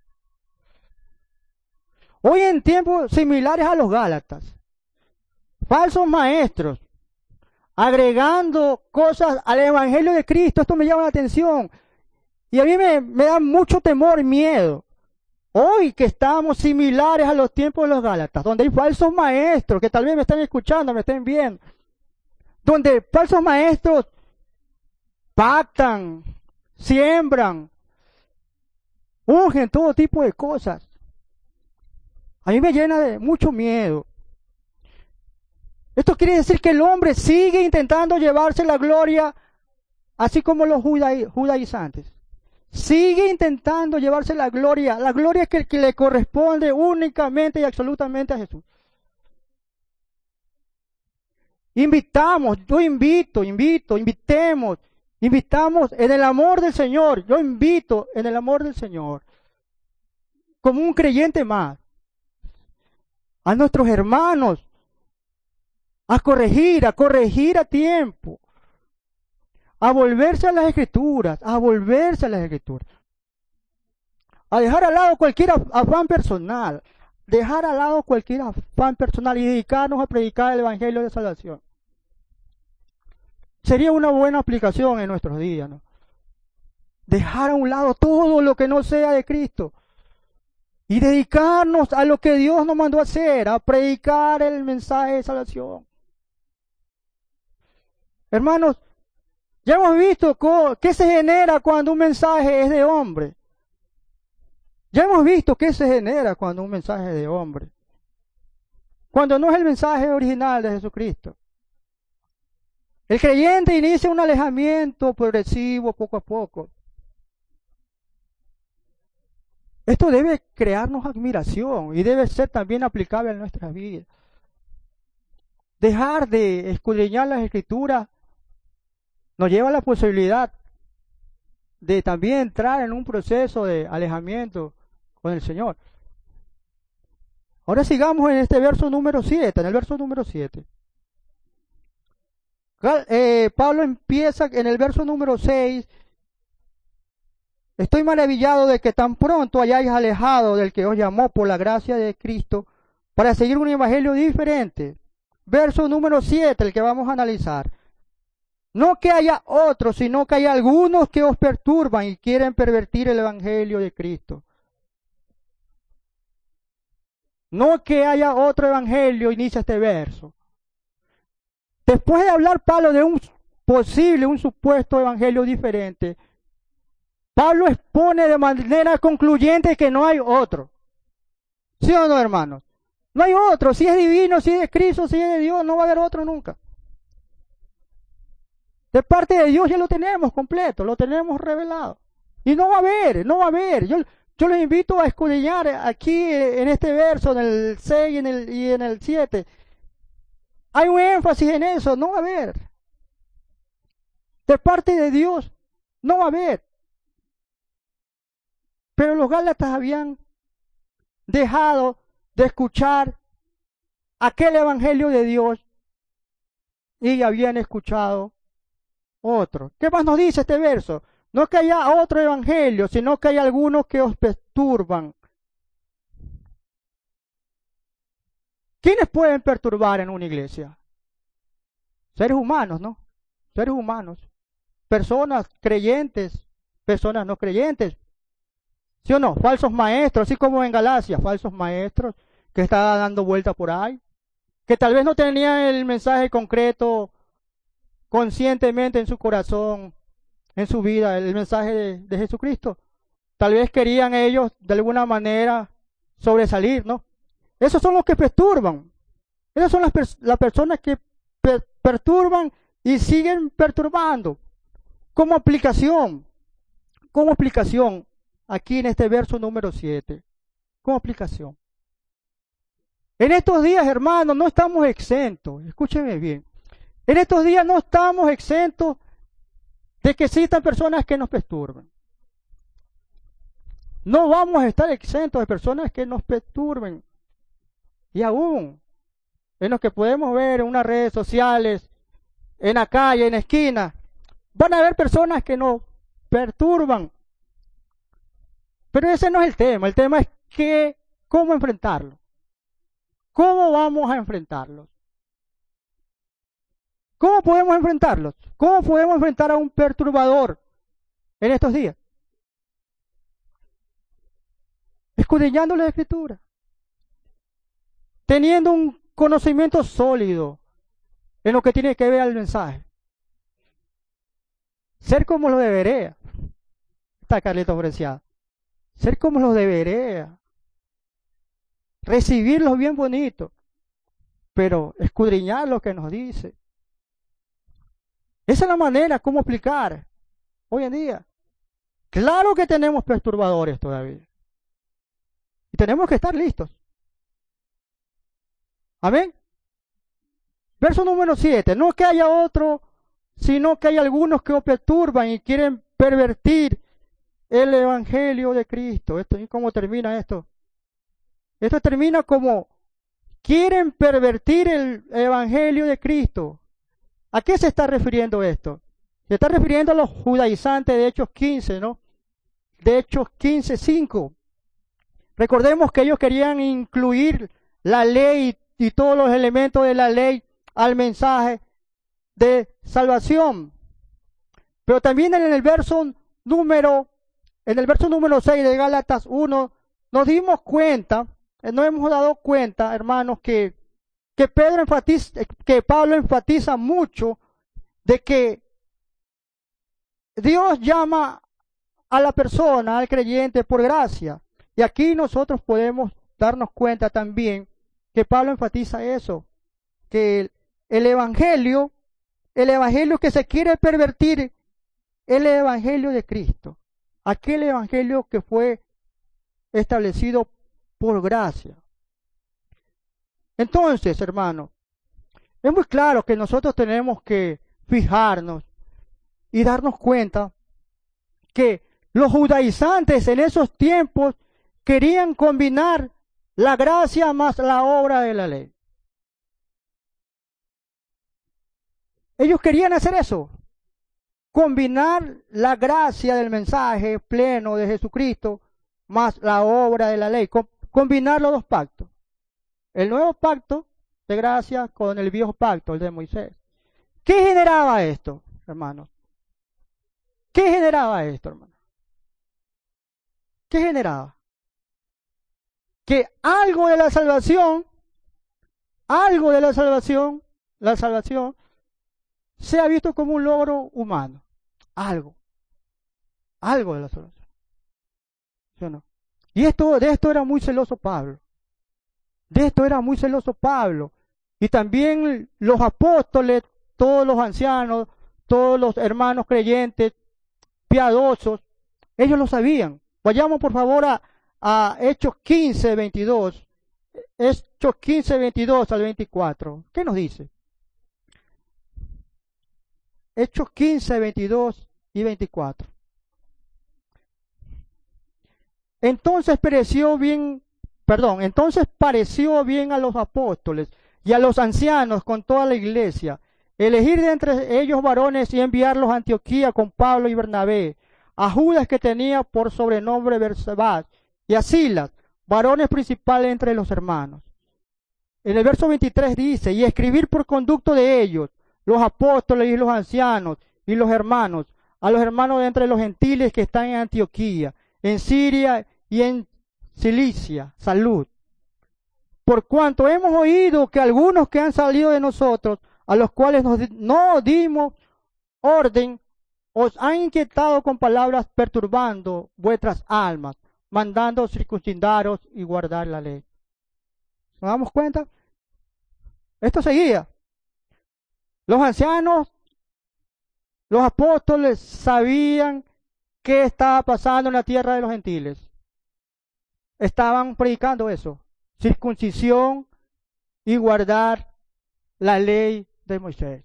Hoy en tiempos similares a los Gálatas, falsos maestros, agregando cosas al evangelio de Cristo, esto me llama la atención. Y a mí me da mucho temor y miedo. Hoy que estamos similares a los tiempos de los Gálatas, donde hay falsos maestros que tal vez me están escuchando, me estén viendo, donde falsos maestros pactan, siembran, ungen todo tipo de cosas. A mí me llena de mucho miedo. Esto quiere decir que el hombre sigue intentando llevarse la gloria, así como los judaizantes. Sigue intentando llevarse la gloria que le corresponde únicamente y absolutamente a Jesús. Invitamos en el amor del Señor. Yo invito en el amor del Señor, como un creyente más, a nuestros hermanos a corregir a tiempo, a volverse a las Escrituras, a dejar al lado cualquier afán personal, dejar al lado cualquier afán personal y dedicarnos a predicar el Evangelio de salvación. Sería una buena aplicación en nuestros días, ¿no? Dejar a un lado todo lo que no sea de Cristo y dedicarnos a lo que Dios nos mandó a hacer, a predicar el mensaje de salvación. Hermanos, ya hemos visto qué se genera cuando un mensaje es de hombre. Ya hemos visto qué se genera cuando un mensaje es de hombre. Cuando no es el mensaje original de Jesucristo. El creyente inicia un alejamiento progresivo poco a poco. Esto debe crearnos admiración y debe ser también aplicable en nuestras vidas. Dejar de escudriñar las Escrituras nos lleva a la posibilidad de también entrar en un proceso de alejamiento con el Señor. Ahora sigamos en este verso número 7, en el verso número 7. Pablo empieza en el verso número 6. Estoy maravillado de que tan pronto hayáis alejado del que os llamó por la gracia de Cristo para seguir un evangelio diferente. Verso número 7, el que vamos a analizar. No que haya otros, sino que hay algunos que os perturban y quieren pervertir el evangelio de Cristo. No que haya otro evangelio, inicia este verso. Después de hablar Pablo de un supuesto evangelio diferente, Pablo expone de manera concluyente que no hay otro. ¿Sí o no, hermanos? No hay otro. Si es divino, si es de Cristo, si es de Dios, no va a haber otro nunca. De parte de Dios ya lo tenemos completo, lo tenemos revelado. Y no va a haber. Yo les invito a escudriñar aquí en este verso, en el 6 y en el 7. Hay un énfasis en eso, no va a haber. De parte de Dios, no va a haber. Pero los gálatas habían dejado de escuchar aquel evangelio de Dios y habían escuchado otro. ¿Qué más nos dice este verso? No que haya otro evangelio, sino que hay algunos que os perturban. ¿Quiénes pueden perturbar en una iglesia? Seres humanos, ¿no? Seres humanos. Personas creyentes, personas no creyentes. ¿Sí o no? Falsos maestros, así como en Galacia, falsos maestros que estaban dando vueltas por ahí, que tal vez no tenían el mensaje concreto conscientemente en su corazón, en su vida, el mensaje de Jesucristo. Tal vez querían ellos de alguna manera sobresalir, ¿no? Esos son los que perturban. Esas son las personas que perturban y siguen perturbando. Como aplicación, aquí en este verso número 7, como aplicación. En estos días, hermanos, no estamos exentos, escúchenme bien, en estos días no estamos exentos de que existan personas que nos perturben. No vamos a estar exentos de personas que nos perturben. Y aún, en los que podemos ver en unas redes sociales, en la calle, en la esquina, van a haber personas que nos perturban. Pero ese no es el tema es cómo enfrentarlo. ¿Cómo vamos a enfrentarlos? ¿Cómo podemos enfrentarlos? ¿Cómo podemos enfrentar a un perturbador en estos días? Escudriñando la Escritura. Teniendo un conocimiento sólido en lo que tiene que ver al mensaje. Ser como los de Berea. Está Carlitos Preciado. Ser como los de Berea. Recibirlos bien bonito. Pero escudriñar lo que nos dice. Esa es la manera como aplicar hoy en día. Claro que tenemos perturbadores todavía. Y tenemos que estar listos. Amén. Verso número 7. No que haya otro, sino que hay algunos que os perturban y quieren pervertir el evangelio de Cristo. ¿Y cómo termina esto? Esto termina como quieren pervertir el evangelio de Cristo. ¿A qué se está refiriendo esto? Se está refiriendo a los judaizantes de Hechos 15, ¿no? De Hechos 15:5. Recordemos que ellos querían incluir la ley y todos los elementos de la ley al mensaje de salvación. Pero también en el verso número 6 de Gálatas 1, nos dimos cuenta, nos hemos dado cuenta, hermanos, que Pablo enfatiza mucho de que Dios llama a la persona, al creyente, por gracia. Y aquí nosotros podemos darnos cuenta también que Pablo enfatiza eso, que el evangelio que se quiere pervertir, el evangelio de Cristo, aquel evangelio que fue establecido por gracia. Entonces, hermanos, es muy claro que nosotros tenemos que fijarnos y darnos cuenta que los judaizantes en esos tiempos querían combinar la gracia más la obra de la ley. Ellos querían hacer eso, combinar la gracia del mensaje pleno de Jesucristo más la obra de la ley, combinar los dos pactos. El nuevo pacto de gracia con el viejo pacto, el de Moisés. ¿Qué generaba esto, hermanos? ¿Qué generaba esto, hermanos? ¿Qué generaba? Que algo de la salvación, la salvación, sea visto como un logro humano. Algo de la salvación. ¿Sí o no? Y de esto era muy celoso Pablo. Y también los apóstoles, todos los ancianos, todos los hermanos creyentes, piadosos, ellos lo sabían. Vayamos por favor a Hechos 15, 22. Hechos 15, 22 al 24. ¿Qué nos dice? Hechos 15, 22 y 24. Entonces pareció bien a los apóstoles y a los ancianos con toda la iglesia, elegir de entre ellos varones y enviarlos a Antioquía con Pablo y Bernabé, a Judas que tenía por sobrenombre Barsabás, y a Silas, varones principales entre los hermanos. En el verso 23 dice, y escribir por conducto de ellos, los apóstoles y los ancianos y los hermanos, a los hermanos de entre los gentiles que están en Antioquía, en Siria y en Cilicia, salud. Por cuanto hemos oído que algunos que han salido de nosotros, a los cuales no dimos orden, os han inquietado con palabras perturbando vuestras almas, mandando circuncidaros y guardar la ley. ¿Nos damos cuenta? Esto seguía. Los ancianos, los apóstoles sabían qué estaba pasando en la tierra de los gentiles. Estaban predicando eso, circuncisión y guardar la ley de Moisés.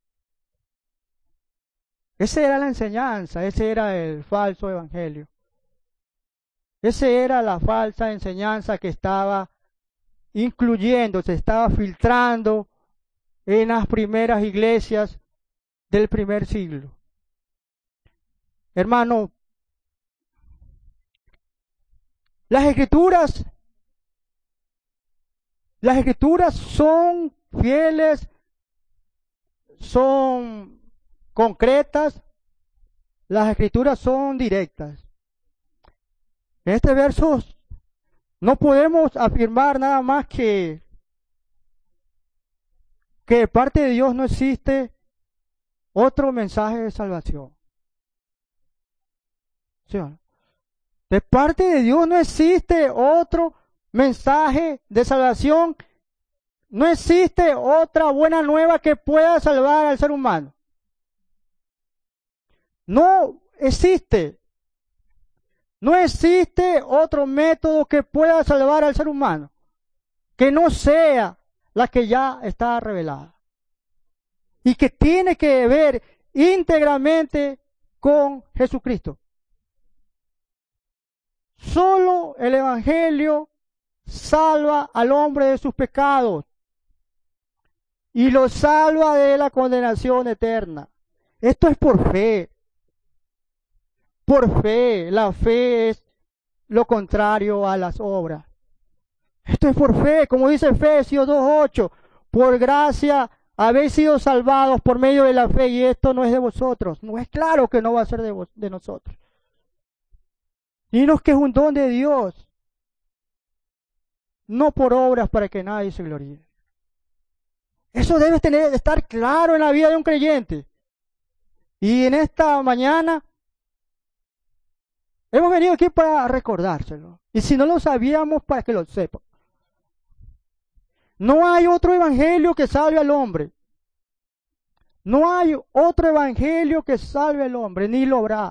Esa era la enseñanza, ese era el falso evangelio. Esa era la falsa enseñanza que estaba incluyendo, se estaba filtrando en las primeras iglesias del primer siglo. Hermano, las escrituras son fieles, son concretas, las escrituras son directas. En este verso no podemos afirmar nada más que de parte de Dios no existe otro mensaje de salvación. ¿Sí? De parte de Dios no existe otro mensaje de salvación. No existe otra buena nueva que pueda salvar al ser humano. No existe. No existe otro método que pueda salvar al ser humano que no sea la que ya está revelada y que tiene que ver íntegramente con Jesucristo. Solo el Evangelio salva al hombre de sus pecados y lo salva de la condenación eterna. Esto es por fe. Por fe. La fe es lo contrario a las obras. Esto es por fe, como dice Efesios 2:8. Por gracia habéis sido salvados por medio de la fe, y esto no es de vosotros. No es claro que no va a ser de nosotros. Sino que es un don de Dios. No por obras para que nadie se gloríe. Eso debe estar claro en la vida de un creyente. Y en esta mañana hemos venido aquí para recordárselo. Y si no lo sabíamos, para que lo sepan. No hay otro evangelio que salve al hombre. No hay otro evangelio que salve al hombre, ni lo habrá.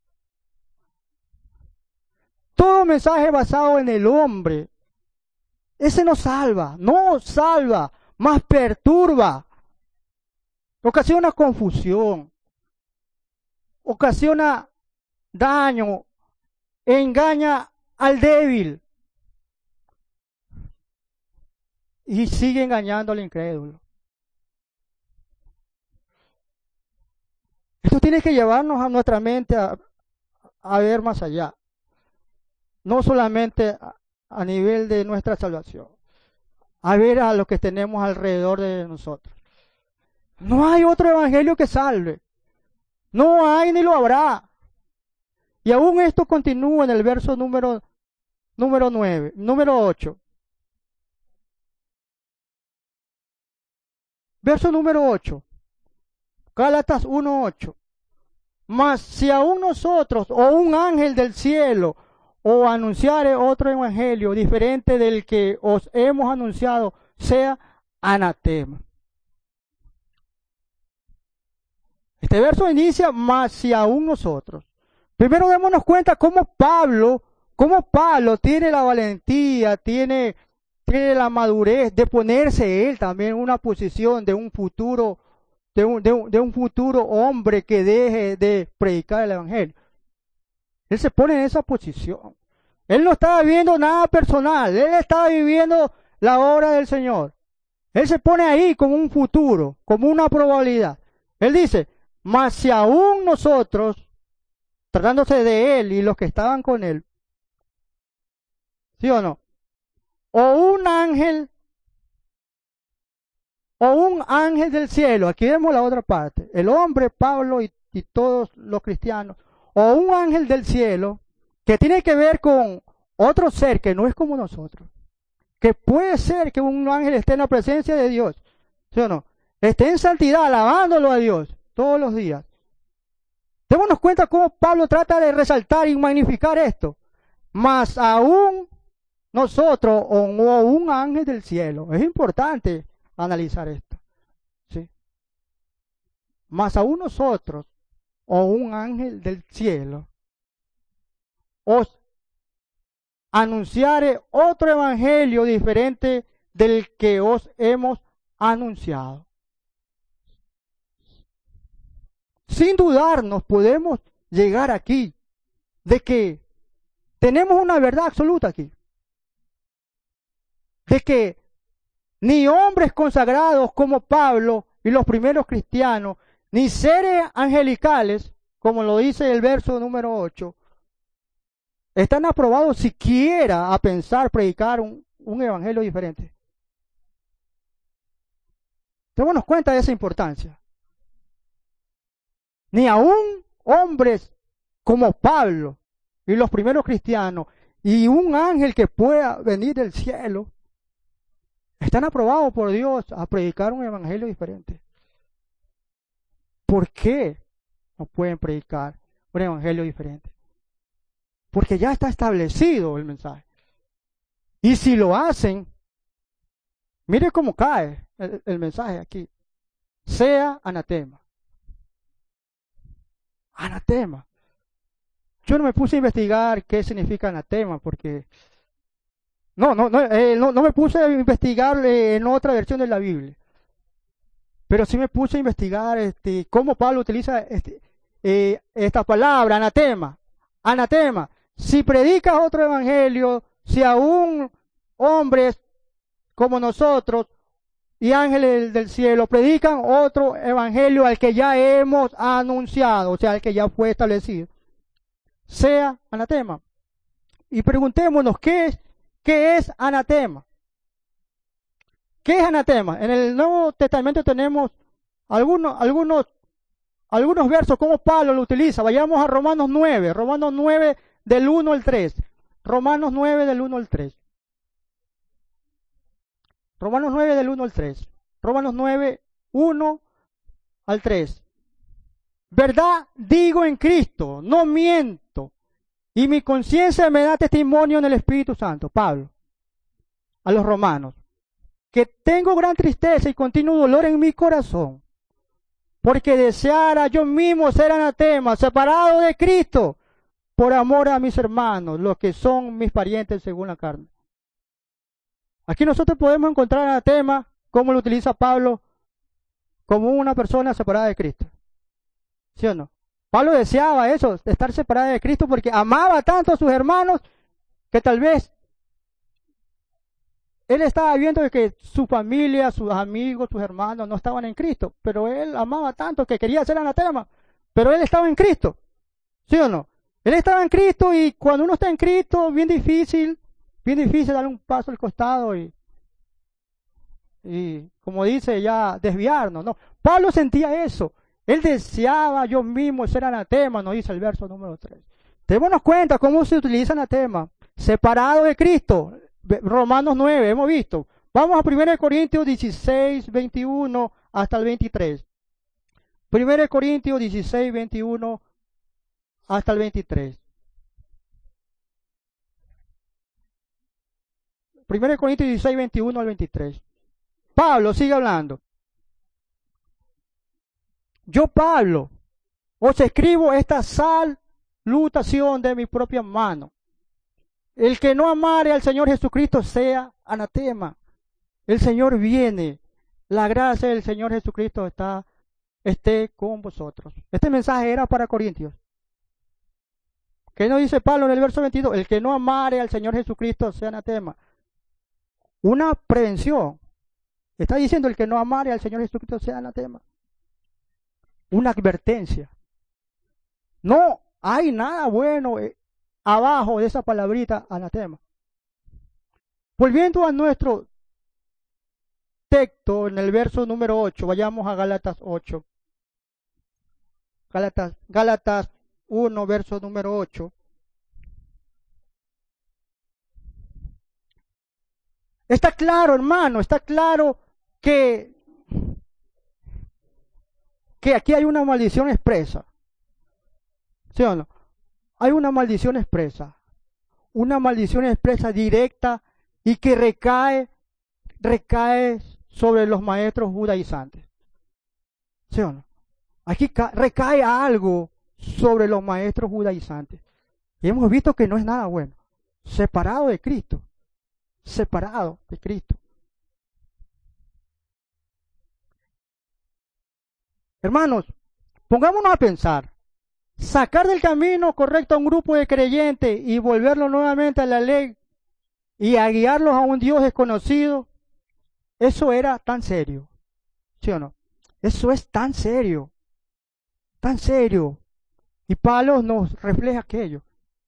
Todo mensaje basado en el hombre, ese no salva, más perturba, ocasiona confusión, ocasiona daño, engaña al débil y sigue engañando al incrédulo. Esto tiene que llevarnos a nuestra mente a ver más allá, no solamente a nivel de nuestra salvación, a ver a lo que tenemos alrededor de nosotros. No hay otro evangelio que salve, no hay ni lo habrá. Y aún esto continúa en el verso número 8. Verso número 8. Gálatas 1:8. Mas si aún nosotros o un ángel del cielo o anunciare otro evangelio diferente del que os hemos anunciado, sea anatema. Este verso inicia, mas si aún nosotros. Primero démonos cuenta cómo Pablo tiene la valentía, tiene la madurez de ponerse él también en una posición de un futuro, de un futuro hombre que deje de predicar el evangelio. Él se pone en esa posición. Él no estaba viviendo nada personal, él estaba viviendo la obra del Señor. Él se pone ahí como un futuro, como una probabilidad. Él dice, mas si aún nosotros, tratándose de él y los que estaban con él, ¿sí o no? O un ángel del cielo, aquí vemos la otra parte, el hombre, Pablo y todos los cristianos, o un ángel del cielo, que tiene que ver con otro ser que no es como nosotros, que puede ser que un ángel esté en la presencia de Dios, ¿sí o no? Esté en santidad, alabándolo a Dios todos los días. Démonos cuenta cómo Pablo trata de resaltar y magnificar esto. Mas aún nosotros o un ángel del cielo, es importante analizar esto, ¿sí? Mas aún nosotros o un ángel del cielo os anunciare otro evangelio diferente del que os hemos anunciado. Sin dudarnos podemos llegar aquí de que tenemos una verdad absoluta aquí, de que ni hombres consagrados como Pablo y los primeros cristianos, ni seres angelicales, como lo dice el verso número 8, están aprobados siquiera a pensar predicar un evangelio diferente. Démonos cuenta de esa importancia. Ni aún hombres como Pablo y los primeros cristianos y un ángel que pueda venir del cielo están aprobados por Dios a predicar un evangelio diferente. ¿Por qué no pueden predicar un evangelio diferente? Porque ya está establecido el mensaje. Y si lo hacen, mire cómo cae el mensaje aquí. Sea anatema. Anatema. Yo no me puse a investigar qué significa anatema, porque no me puse a investigar en otra versión de la Biblia. Pero sí me puse a investigar cómo Pablo utiliza esta palabra, anatema. Anatema. Si predicas otro evangelio, si aún hombres como nosotros y ángeles del cielo predican otro evangelio al que ya hemos anunciado, o sea, al que ya fue establecido, sea anatema. y preguntémonos, ¿qué es anatema? ¿Qué es anatema? En el Nuevo Testamento tenemos algunos versos, como Pablo lo utiliza. Vayamos a Romanos 9 del 1 al 3. Romanos 9 del 1 al 3. Romanos 9 del 1 al 3. Romanos 9, 1 al 3. Verdad digo en Cristo, no miento, y mi conciencia me da testimonio en el Espíritu Santo. Pablo, a los romanos, que tengo gran tristeza y continuo dolor en mi corazón, porque deseara yo mismo ser anatema, separado de Cristo, por amor a mis hermanos, los que son mis parientes según la carne. Aquí nosotros podemos encontrar anatema, como lo utiliza Pablo, como una persona separada de Cristo. ¿Sí o no? Pablo deseaba eso, estar separado de Cristo, porque amaba tanto a sus hermanos, que tal vez él estaba viendo que su familia, sus amigos, sus hermanos no estaban en Cristo, pero él amaba tanto que quería ser anatema, pero él estaba en Cristo. ¿Sí o no? Él estaba en Cristo, y cuando uno está en Cristo, bien difícil darle un paso al costado y como dice, ya desviarnos, ¿no? Pablo sentía eso. Él deseaba yo mismo ser anatema, nos dice el verso número 3. Démonos cuenta cómo se utiliza anatema. Separado de Cristo. Romanos 9, hemos visto. Vamos a 1 Corintios 16, 21 hasta el 23. 1 Corintios 16, 21 hasta el 23. 1 Corintios 16, 21 al 23. Pablo sigue hablando. Yo, Pablo, os escribo esta salutación de mi propia mano. El que no amare al Señor Jesucristo sea anatema. El Señor viene. La gracia del Señor Jesucristo esté con vosotros. Este mensaje era para Corintios. ¿Qué nos dice Pablo en el verso 22? El que no amare al Señor Jesucristo sea anatema. Una prevención. Está diciendo el que no amare al Señor Jesucristo sea anatema. Una advertencia. No hay nada bueno abajo de esa palabrita anatema. Volviendo a nuestro texto en el verso número 8, vayamos a Gálatas 8. Gálatas 1, verso número 8. Está claro, hermano, está claro que aquí hay una maldición expresa. ¿Sí o no? Hay una maldición expresa. Una maldición expresa directa y que recae sobre los maestros judaizantes. ¿Sí o no? Aquí recae algo sobre los maestros judaizantes. Y hemos visto que no es nada bueno. Separado de Cristo. Separado de Cristo. Hermanos, pongámonos a pensar. Sacar del camino correcto a un grupo de creyentes y volverlo nuevamente a la ley y a guiarlos a un Dios desconocido, eso era tan serio. ¿Sí o no? Eso es tan serio. Tan serio. Y Pablo nos refleja aquello.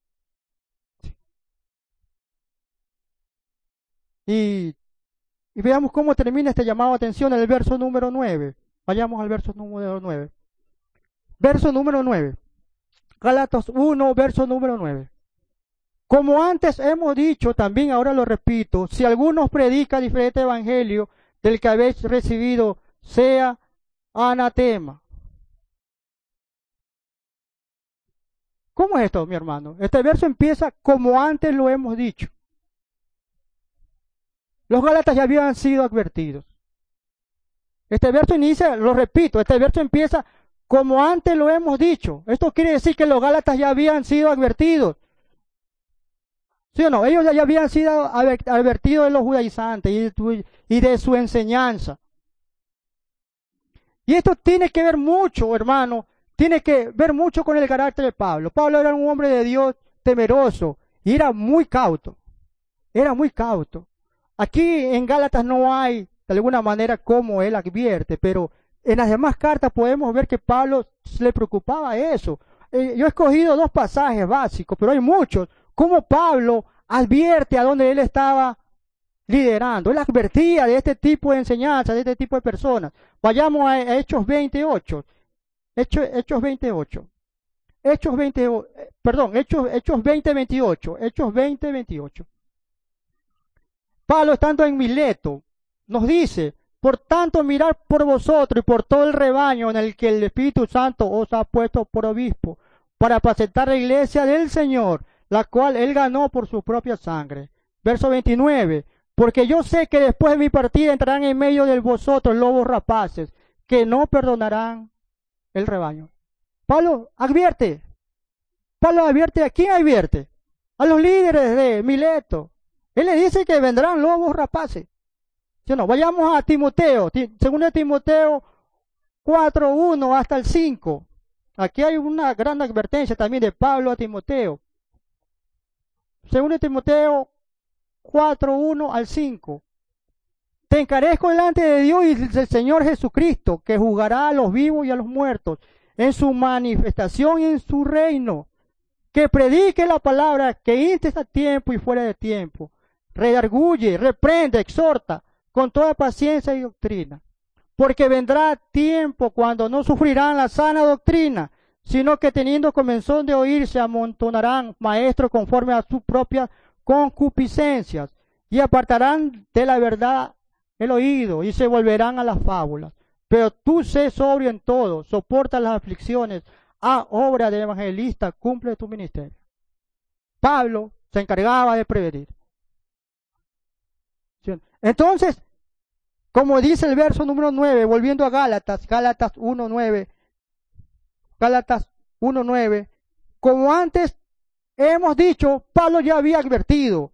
Y veamos cómo termina este llamado a atención en el verso número 9. Vayamos al verso número 9. Verso número 9. Gálatas 1, verso número 9. Como antes hemos dicho, también ahora lo repito, si alguno predica diferente evangelio del que habéis recibido, sea anatema. ¿Cómo es esto, mi hermano? Este verso empieza como antes lo hemos dicho. Los gálatas ya habían sido advertidos. Este verso inicia, lo repito, este verso empieza como antes lo hemos dicho. Esto quiere decir que los gálatas ya habían sido advertidos. ¿Sí o no? Ellos ya habían sido advertidos de los judaizantes y de su enseñanza. Y esto tiene que ver mucho, hermano, tiene que ver mucho con el carácter de Pablo. Pablo era un hombre de Dios temeroso y era muy cauto. Era muy cauto. Aquí en Gálatas no hay, de alguna manera, como él advierte, pero en las demás cartas podemos ver que Pablo le preocupaba eso. Yo he escogido dos pasajes básicos, pero hay muchos, cómo Pablo advierte a dónde él estaba liderando. Él advertía de este tipo de enseñanza, de este tipo de personas. Vayamos a Hechos 28. Hechos 28. Hechos 20, perdón, Hechos 20, 28. Hechos 20, 28. Pablo, estando en Mileto, nos dice: por tanto, mirad por vosotros y por todo el rebaño en el que el Espíritu Santo os ha puesto por obispo, para apacentar la iglesia del Señor, la cual él ganó por su propia sangre. Verso 29. Porque yo sé que después de mi partida entrarán en medio de vosotros lobos rapaces, que no perdonarán el rebaño. Pablo advierte. Pablo advierte, ¿a quién advierte? A los líderes de Mileto. Él le dice que vendrán lobos rapaces. ¿Sí o no? Vayamos a Timoteo, según Timoteo 4:1 hasta el 5. Aquí hay una gran advertencia también de Pablo a Timoteo. Según Timoteo 4:1 al 5. Te encarezco delante de Dios y del Señor Jesucristo, que juzgará a los vivos y a los muertos en su manifestación y en su reino. Que predique la palabra, que instes a tiempo y fuera de tiempo. Redarguye, reprende, exhorta con toda paciencia y doctrina. Porque vendrá tiempo cuando no sufrirán la sana doctrina, sino que teniendo comezón de oír se amontonarán maestros conforme a sus propias concupiscencias, y apartarán de la verdad el oído, y se volverán a las fábulas. Pero tú sé sobrio en todo, soporta las aflicciones, a obra de evangelista, cumple tu ministerio. Pablo se encargaba de prevenir. Entonces, como dice el verso número 9, volviendo a Gálatas 1:9, Gálatas 1:9, como antes hemos dicho, Pablo ya había advertido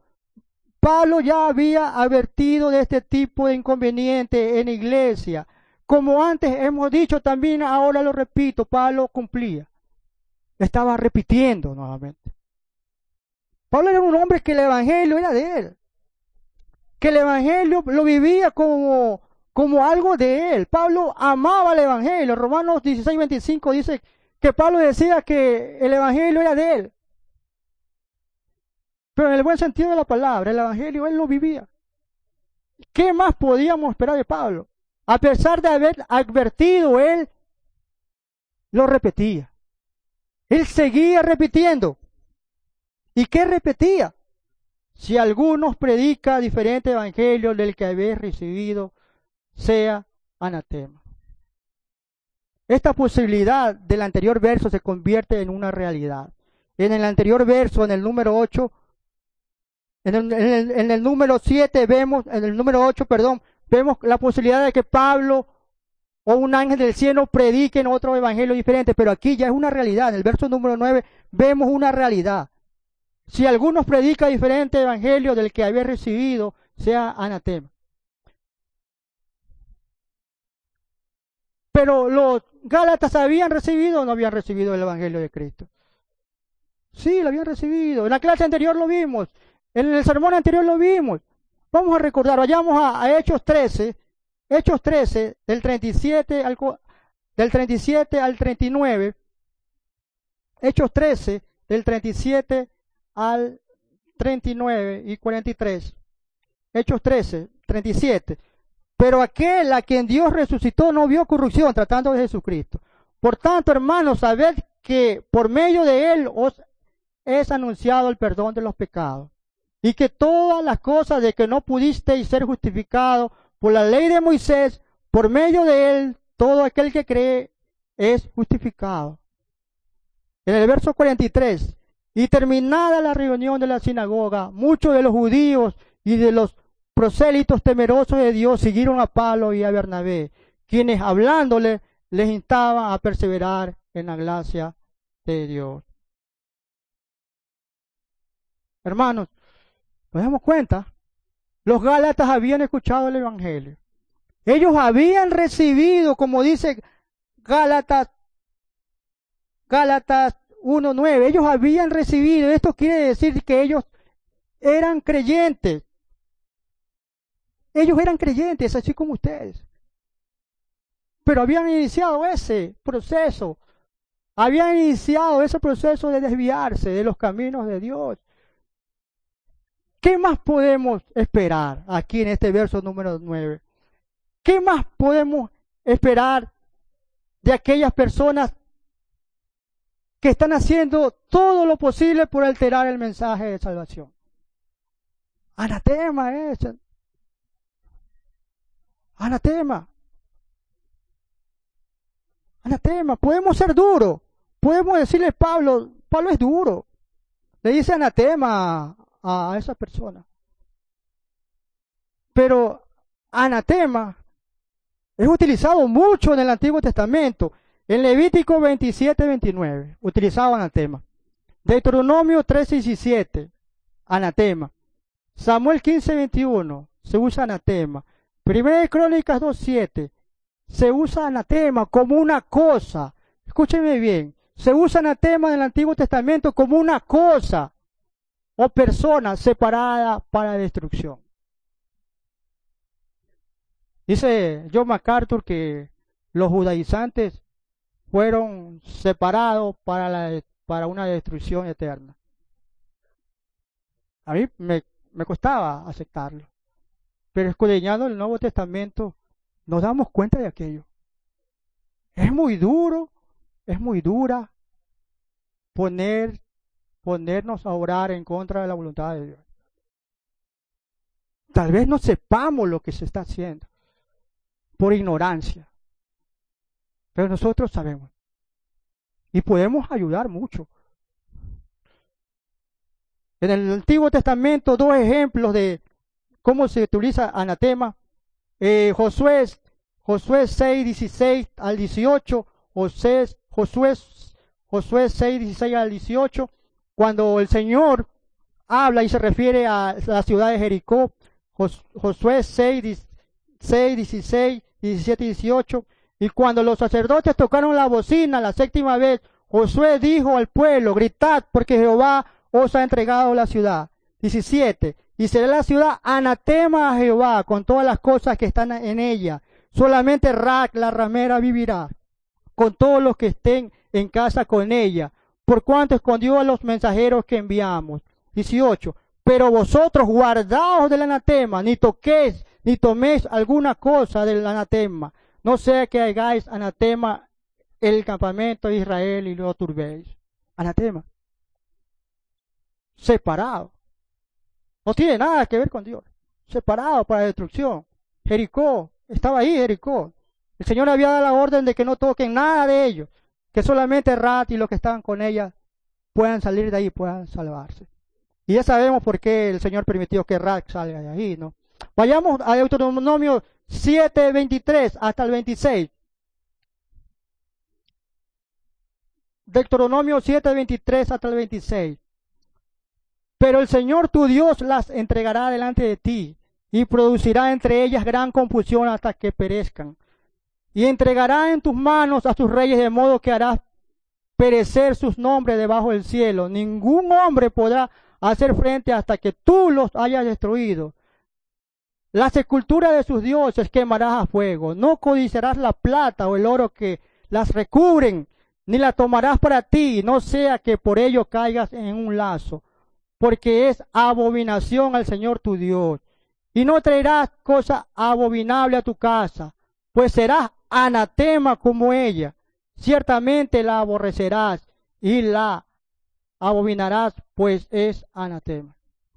de este tipo de inconveniente en la iglesia. Como antes hemos dicho, también ahora lo repito, Pablo cumplía. Estaba repitiendo nuevamente. Pablo era un hombre que el evangelio era de él. Que el evangelio lo vivía como algo de él. Pablo amaba el evangelio. Romanos 16:25 dice que Pablo decía que el evangelio era de él. Pero en el buen sentido de la palabra, el evangelio él lo vivía. ¿Qué más podíamos esperar de Pablo? A pesar de haber advertido, él lo repetía. Él seguía repitiendo. ¿Y qué repetía? Si algunos predica diferente evangelio del que habéis recibido, sea anatema. Esta posibilidad del anterior verso se convierte en una realidad. En el anterior verso, en el número 8, en el número 7 vemos, en el número 8, perdón, vemos la posibilidad de que Pablo o un ángel del cielo prediquen otro evangelio diferente, pero aquí ya es una realidad. En el verso número 9 vemos una realidad. Si algunos predica diferente evangelio del que habéis recibido, sea anatema. Pero los Gálatas habían recibido o no habían recibido el evangelio de Cristo. Sí, lo habían recibido. En la clase anterior lo vimos. En el sermón anterior lo vimos. Vamos a recordar, vayamos a Hechos 13. Hechos 13, del 37 al 39. Hechos 13, del 37 al 39 y 43. Hechos 13, 37. Pero aquel a quien Dios resucitó no vio corrupción tratando de Jesucristo. Por tanto, hermanos, sabed que por medio de él os es anunciado el perdón de los pecados. Y que todas las cosas de que no pudisteis ser justificados por la ley de Moisés, por medio de él, todo aquel que cree es justificado. En el verso 43, y terminada la reunión de la sinagoga, muchos de los judíos y de los prosélitos temerosos de Dios siguieron a Pablo y a Bernabé, quienes hablándole les instaban a perseverar en la gracia de Dios. Hermanos, nos damos cuenta, los Gálatas habían escuchado el evangelio. Ellos habían recibido, como dice Gálatas 1:9, ellos habían recibido. Esto quiere decir que ellos eran creyentes. Ellos eran creyentes, así como ustedes. Pero habían iniciado ese proceso. Habían iniciado ese proceso de desviarse de los caminos de Dios. ¿Qué más podemos esperar aquí en este verso número 9? ¿Qué más podemos esperar de aquellas personas que están haciendo todo lo posible por alterar el mensaje de salvación? Anatema es. Anatema. Anatema. Podemos ser duros. Podemos decirle Pablo es duro. Le dice anatema a esa persona. Pero anatema es utilizado mucho en el Antiguo Testamento. En Levítico 27-29 utilizaba anatema. Deuteronomio 13-17, anatema. Samuel 15-21 se usa anatema. Primera de Crónicas 2-7 se usa anatema como una cosa. Escúchenme bien. Se usa anatema en el Antiguo Testamento como una cosa o persona separada para destrucción. Dice John MacArthur que los judaizantes fueron separados para una destrucción eterna. A mí me costaba aceptarlo. Pero escudriñando el Nuevo Testamento nos damos cuenta de aquello. Es muy duro, es muy dura ponernos a orar en contra de la voluntad de Dios. Tal vez no sepamos lo que se está haciendo por ignorancia, pero nosotros sabemos y podemos ayudar mucho. En el Antiguo Testamento, dos ejemplos de cómo se utiliza anatema. Josué 6:16 al 18, Josué 6:16 al 18, cuando el Señor habla y se refiere a la ciudad de Jericó. Josué 6:16, 17 y 18. Y cuando los sacerdotes tocaron la bocina la séptima vez, Josué dijo al pueblo: gritad, porque Jehová os ha entregado la ciudad. 17. Y será la ciudad anatema a Jehová con todas las cosas que están en ella. Solamente Rac, la ramera, vivirá, con todos los que estén en casa con ella, por cuanto escondió a los mensajeros que enviamos. 18. Pero vosotros guardaos del anatema, ni toquéis, ni toméis alguna cosa del anatema, no sea que hagáis anatema el campamento de Israel y lo turbéis. Anatema. Separado. No tiene nada que ver con Dios. Separado para destrucción. Jericó, estaba ahí Jericó. El Señor había dado la orden de que no toquen nada de ellos, que solamente Rat y los que estaban con ella puedan salir de ahí, puedan salvarse. Y ya sabemos por qué el Señor permitió que Rat salga de ahí, ¿no? Vayamos a Deuteronomio 7:23 hasta el 26. Deuteronomio 7:23 hasta el 26. Pero el Señor tu Dios las entregará delante de ti, y producirá entre ellas gran confusión hasta que perezcan. Y entregará en tus manos a sus reyes, de modo que harás perecer sus nombres debajo del cielo. Ningún hombre podrá hacer frente hasta que tú los hayas destruido. La sepultura de sus dioses quemarás a fuego. No codiciarás la plata o el oro que las recubren, ni la tomarás para ti, no sea que por ello caigas en un lazo, porque es abominación al Señor tu Dios. Y no traerás cosa abominable a tu casa, pues serás anatema como ella. Ciertamente la aborrecerás y la abominarás, pues es anatema.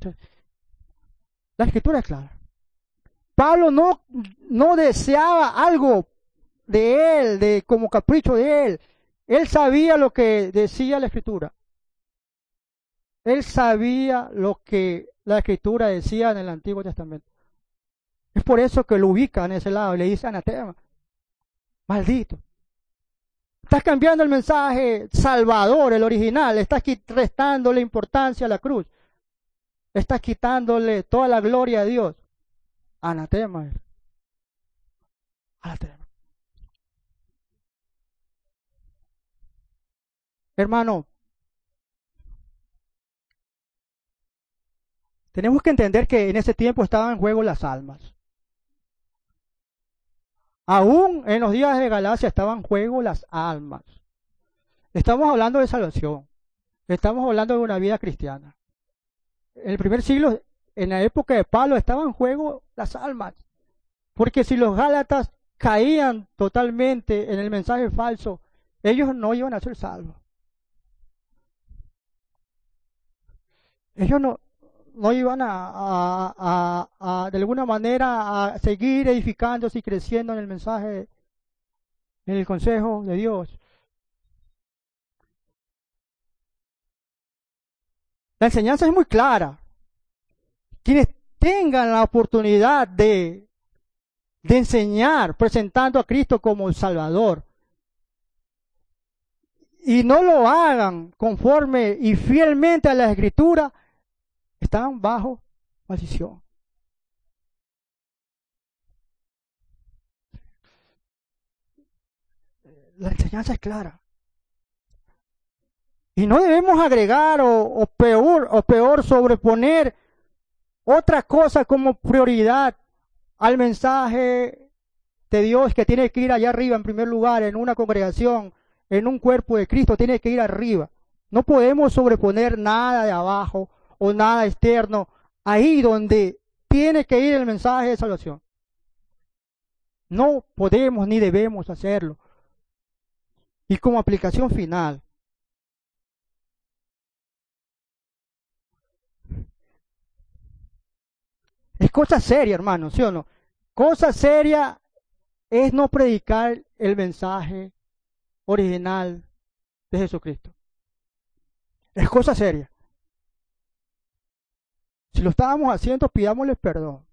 La escritura es clara. Pablo no deseaba algo de él, como capricho de él. Él sabía lo que decía la escritura. Él sabía lo que la escritura decía en el Antiguo Testamento. Es por eso que lo ubica en ese lado y le dice anatema. Maldito. Estás cambiando el mensaje salvador, el original. Estás restándole importancia a la cruz. Estás quitándole toda la gloria a Dios. Anatema. Anatema. Hermano, tenemos que entender que en ese tiempo estaban en juego las almas. Aún en los días de Galacia estaban en juego las almas. Estamos hablando de salvación. Estamos hablando de una vida cristiana. En el primer siglo en la época de Pablo estaban en juego las almas. Porque si los Gálatas caían totalmente en el mensaje falso, ellos no iban a ser salvos. Ellos no iban de alguna manera a seguir edificándose y creciendo en el mensaje, en el consejo de Dios. La enseñanza es muy clara. Quienes tengan la oportunidad de enseñar presentando a Cristo como el Salvador y no lo hagan conforme y fielmente a la Escritura, están bajo maldición. La enseñanza es clara. Y no debemos agregar o peor sobreponer otra cosa como prioridad al mensaje de Dios, que tiene que ir allá arriba en primer lugar, en una congregación, en un cuerpo de Cristo, tiene que ir arriba. No podemos sobreponer nada de abajo o nada externo ahí donde tiene que ir el mensaje de salvación. No podemos ni debemos hacerlo. Y como aplicación final, es cosa seria, hermano, ¿sí o no? Cosa seria es no predicar el mensaje original de Jesucristo. Es cosa seria. Si lo estábamos haciendo, pidámosle perdón.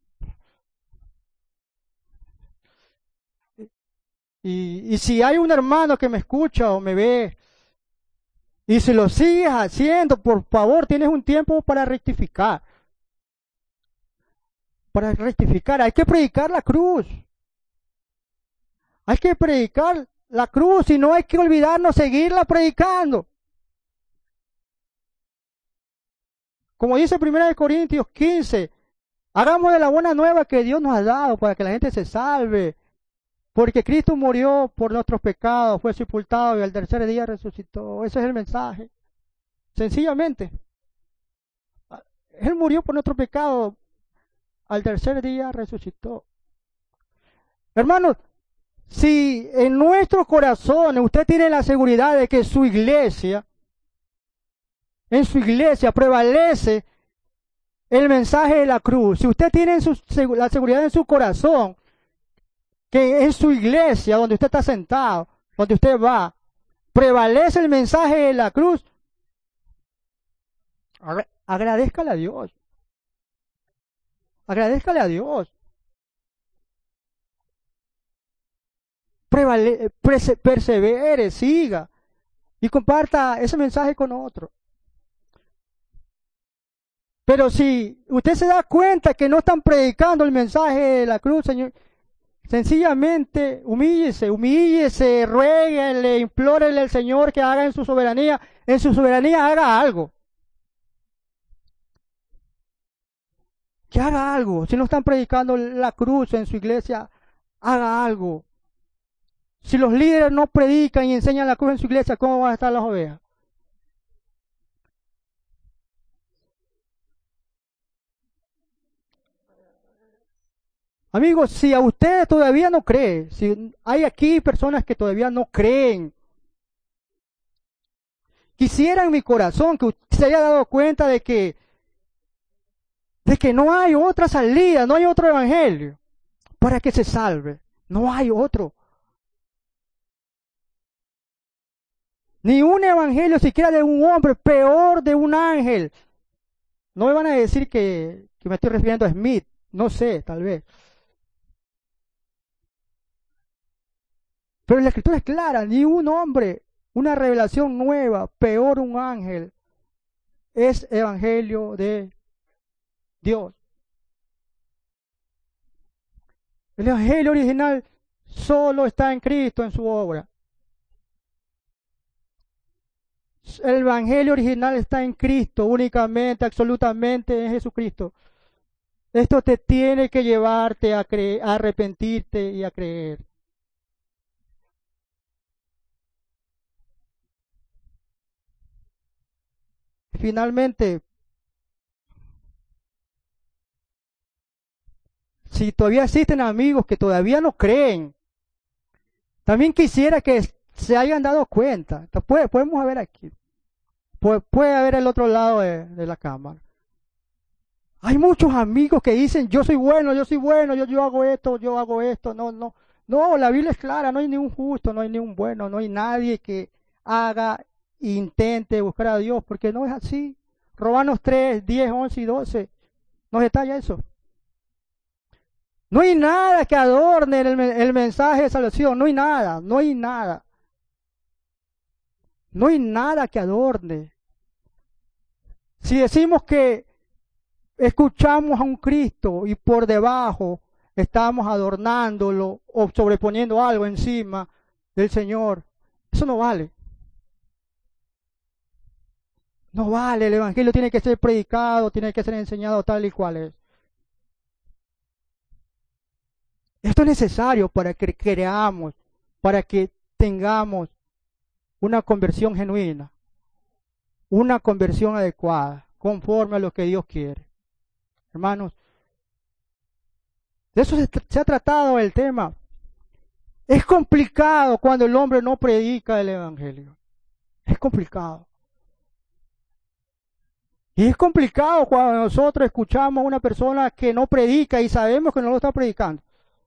Y si hay un hermano que me escucha o me ve, y si lo sigues haciendo, por favor, tienes un tiempo para rectificar. Para rectificar, hay que predicar la cruz. Hay que predicar la cruz y no hay que olvidarnos seguirla predicando. Como dice 1 Corintios 15, hagamos de la buena nueva que Dios nos ha dado para que la gente se salve. Porque Cristo murió por nuestros pecados, fue sepultado y al tercer día resucitó. Ese es el mensaje. Sencillamente. Él murió por nuestro pecado, al tercer día resucitó. Hermanos, si en nuestros corazones usted tiene la seguridad de que en su iglesia prevalece el mensaje de la cruz, si usted tiene la seguridad en su corazón que en su iglesia, donde usted está sentado, donde usted va, prevalece el mensaje de la cruz, agradézcale a Dios. Agradézcale a Dios. Persevere, siga y comparta ese mensaje con otro. Pero si usted se da cuenta que no están predicando el mensaje de la cruz, Señor, sencillamente humíllese, ruéguele, implórele al Señor que haga en su soberanía haga algo. Que haga algo. Si no están predicando la cruz en su iglesia, haga algo. Si los líderes no predican y enseñan la cruz en su iglesia, ¿cómo van a estar las ovejas? Amigos, si a ustedes todavía no creen, si hay aquí personas que todavía no creen, quisiera en mi corazón que usted se haya dado cuenta de que no hay otra salida, no hay otro evangelio para que se salve. No hay otro. Ni un evangelio siquiera de un hombre, peor de un ángel. No me van a decir que me estoy refiriendo a Smith, no sé, tal vez. Pero la escritura es clara, ni un hombre, una revelación nueva, peor un ángel, es evangelio de Dios. El evangelio original solo está en Cristo, en su obra. El evangelio original está en Cristo, únicamente, absolutamente en Jesucristo. Esto te tiene que llevarte a arrepentirte y a creer. Finalmente, si todavía existen amigos que todavía no creen, también quisiera que se hayan dado cuenta. Podemos ver aquí. Puede haber el otro lado de la cámara. Hay muchos amigos que dicen, yo soy bueno, yo hago esto. No, la Biblia es clara, no hay ni un justo, no hay ni un bueno, no hay nadie que haga, intente buscar a Dios, porque no es así. Romanos 3, 10, 11 y 12 nos detalla eso. No hay nada que adorne el mensaje de salvación, no hay nada. No hay nada que adorne. Si decimos que escuchamos a un Cristo y por debajo estamos adornándolo o sobreponiendo algo encima del Señor, eso no vale. No vale, el Evangelio tiene que ser predicado, tiene que ser enseñado tal y cual es. Esto es necesario para que creamos, para que tengamos una conversión genuina, una conversión adecuada, conforme a lo que Dios quiere. Hermanos, de eso se ha tratado el tema. Es complicado cuando el hombre no predica el Evangelio. Es complicado. Y es complicado cuando nosotros escuchamos a una persona que no predica y sabemos que no lo está predicando.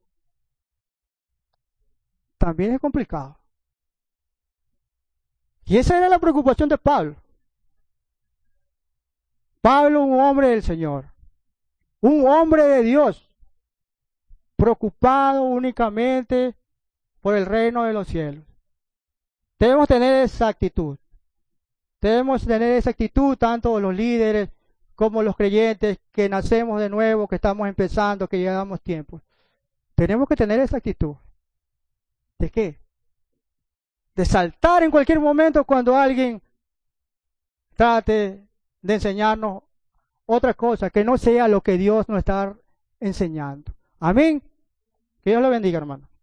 También es complicado. Y esa era la preocupación de Pablo. Pablo, un hombre del Señor, un hombre de Dios, preocupado únicamente por el reino de los cielos. Debemos tener esa actitud. Debemos tener esa actitud tanto los líderes como los creyentes que nacemos de nuevo, que estamos empezando, que llevamos tiempo. Tenemos que tener esa actitud. ¿De qué? De saltar en cualquier momento cuando alguien trate de enseñarnos otra cosa que no sea lo que Dios nos está enseñando. Amén. Que Dios lo bendiga, hermano.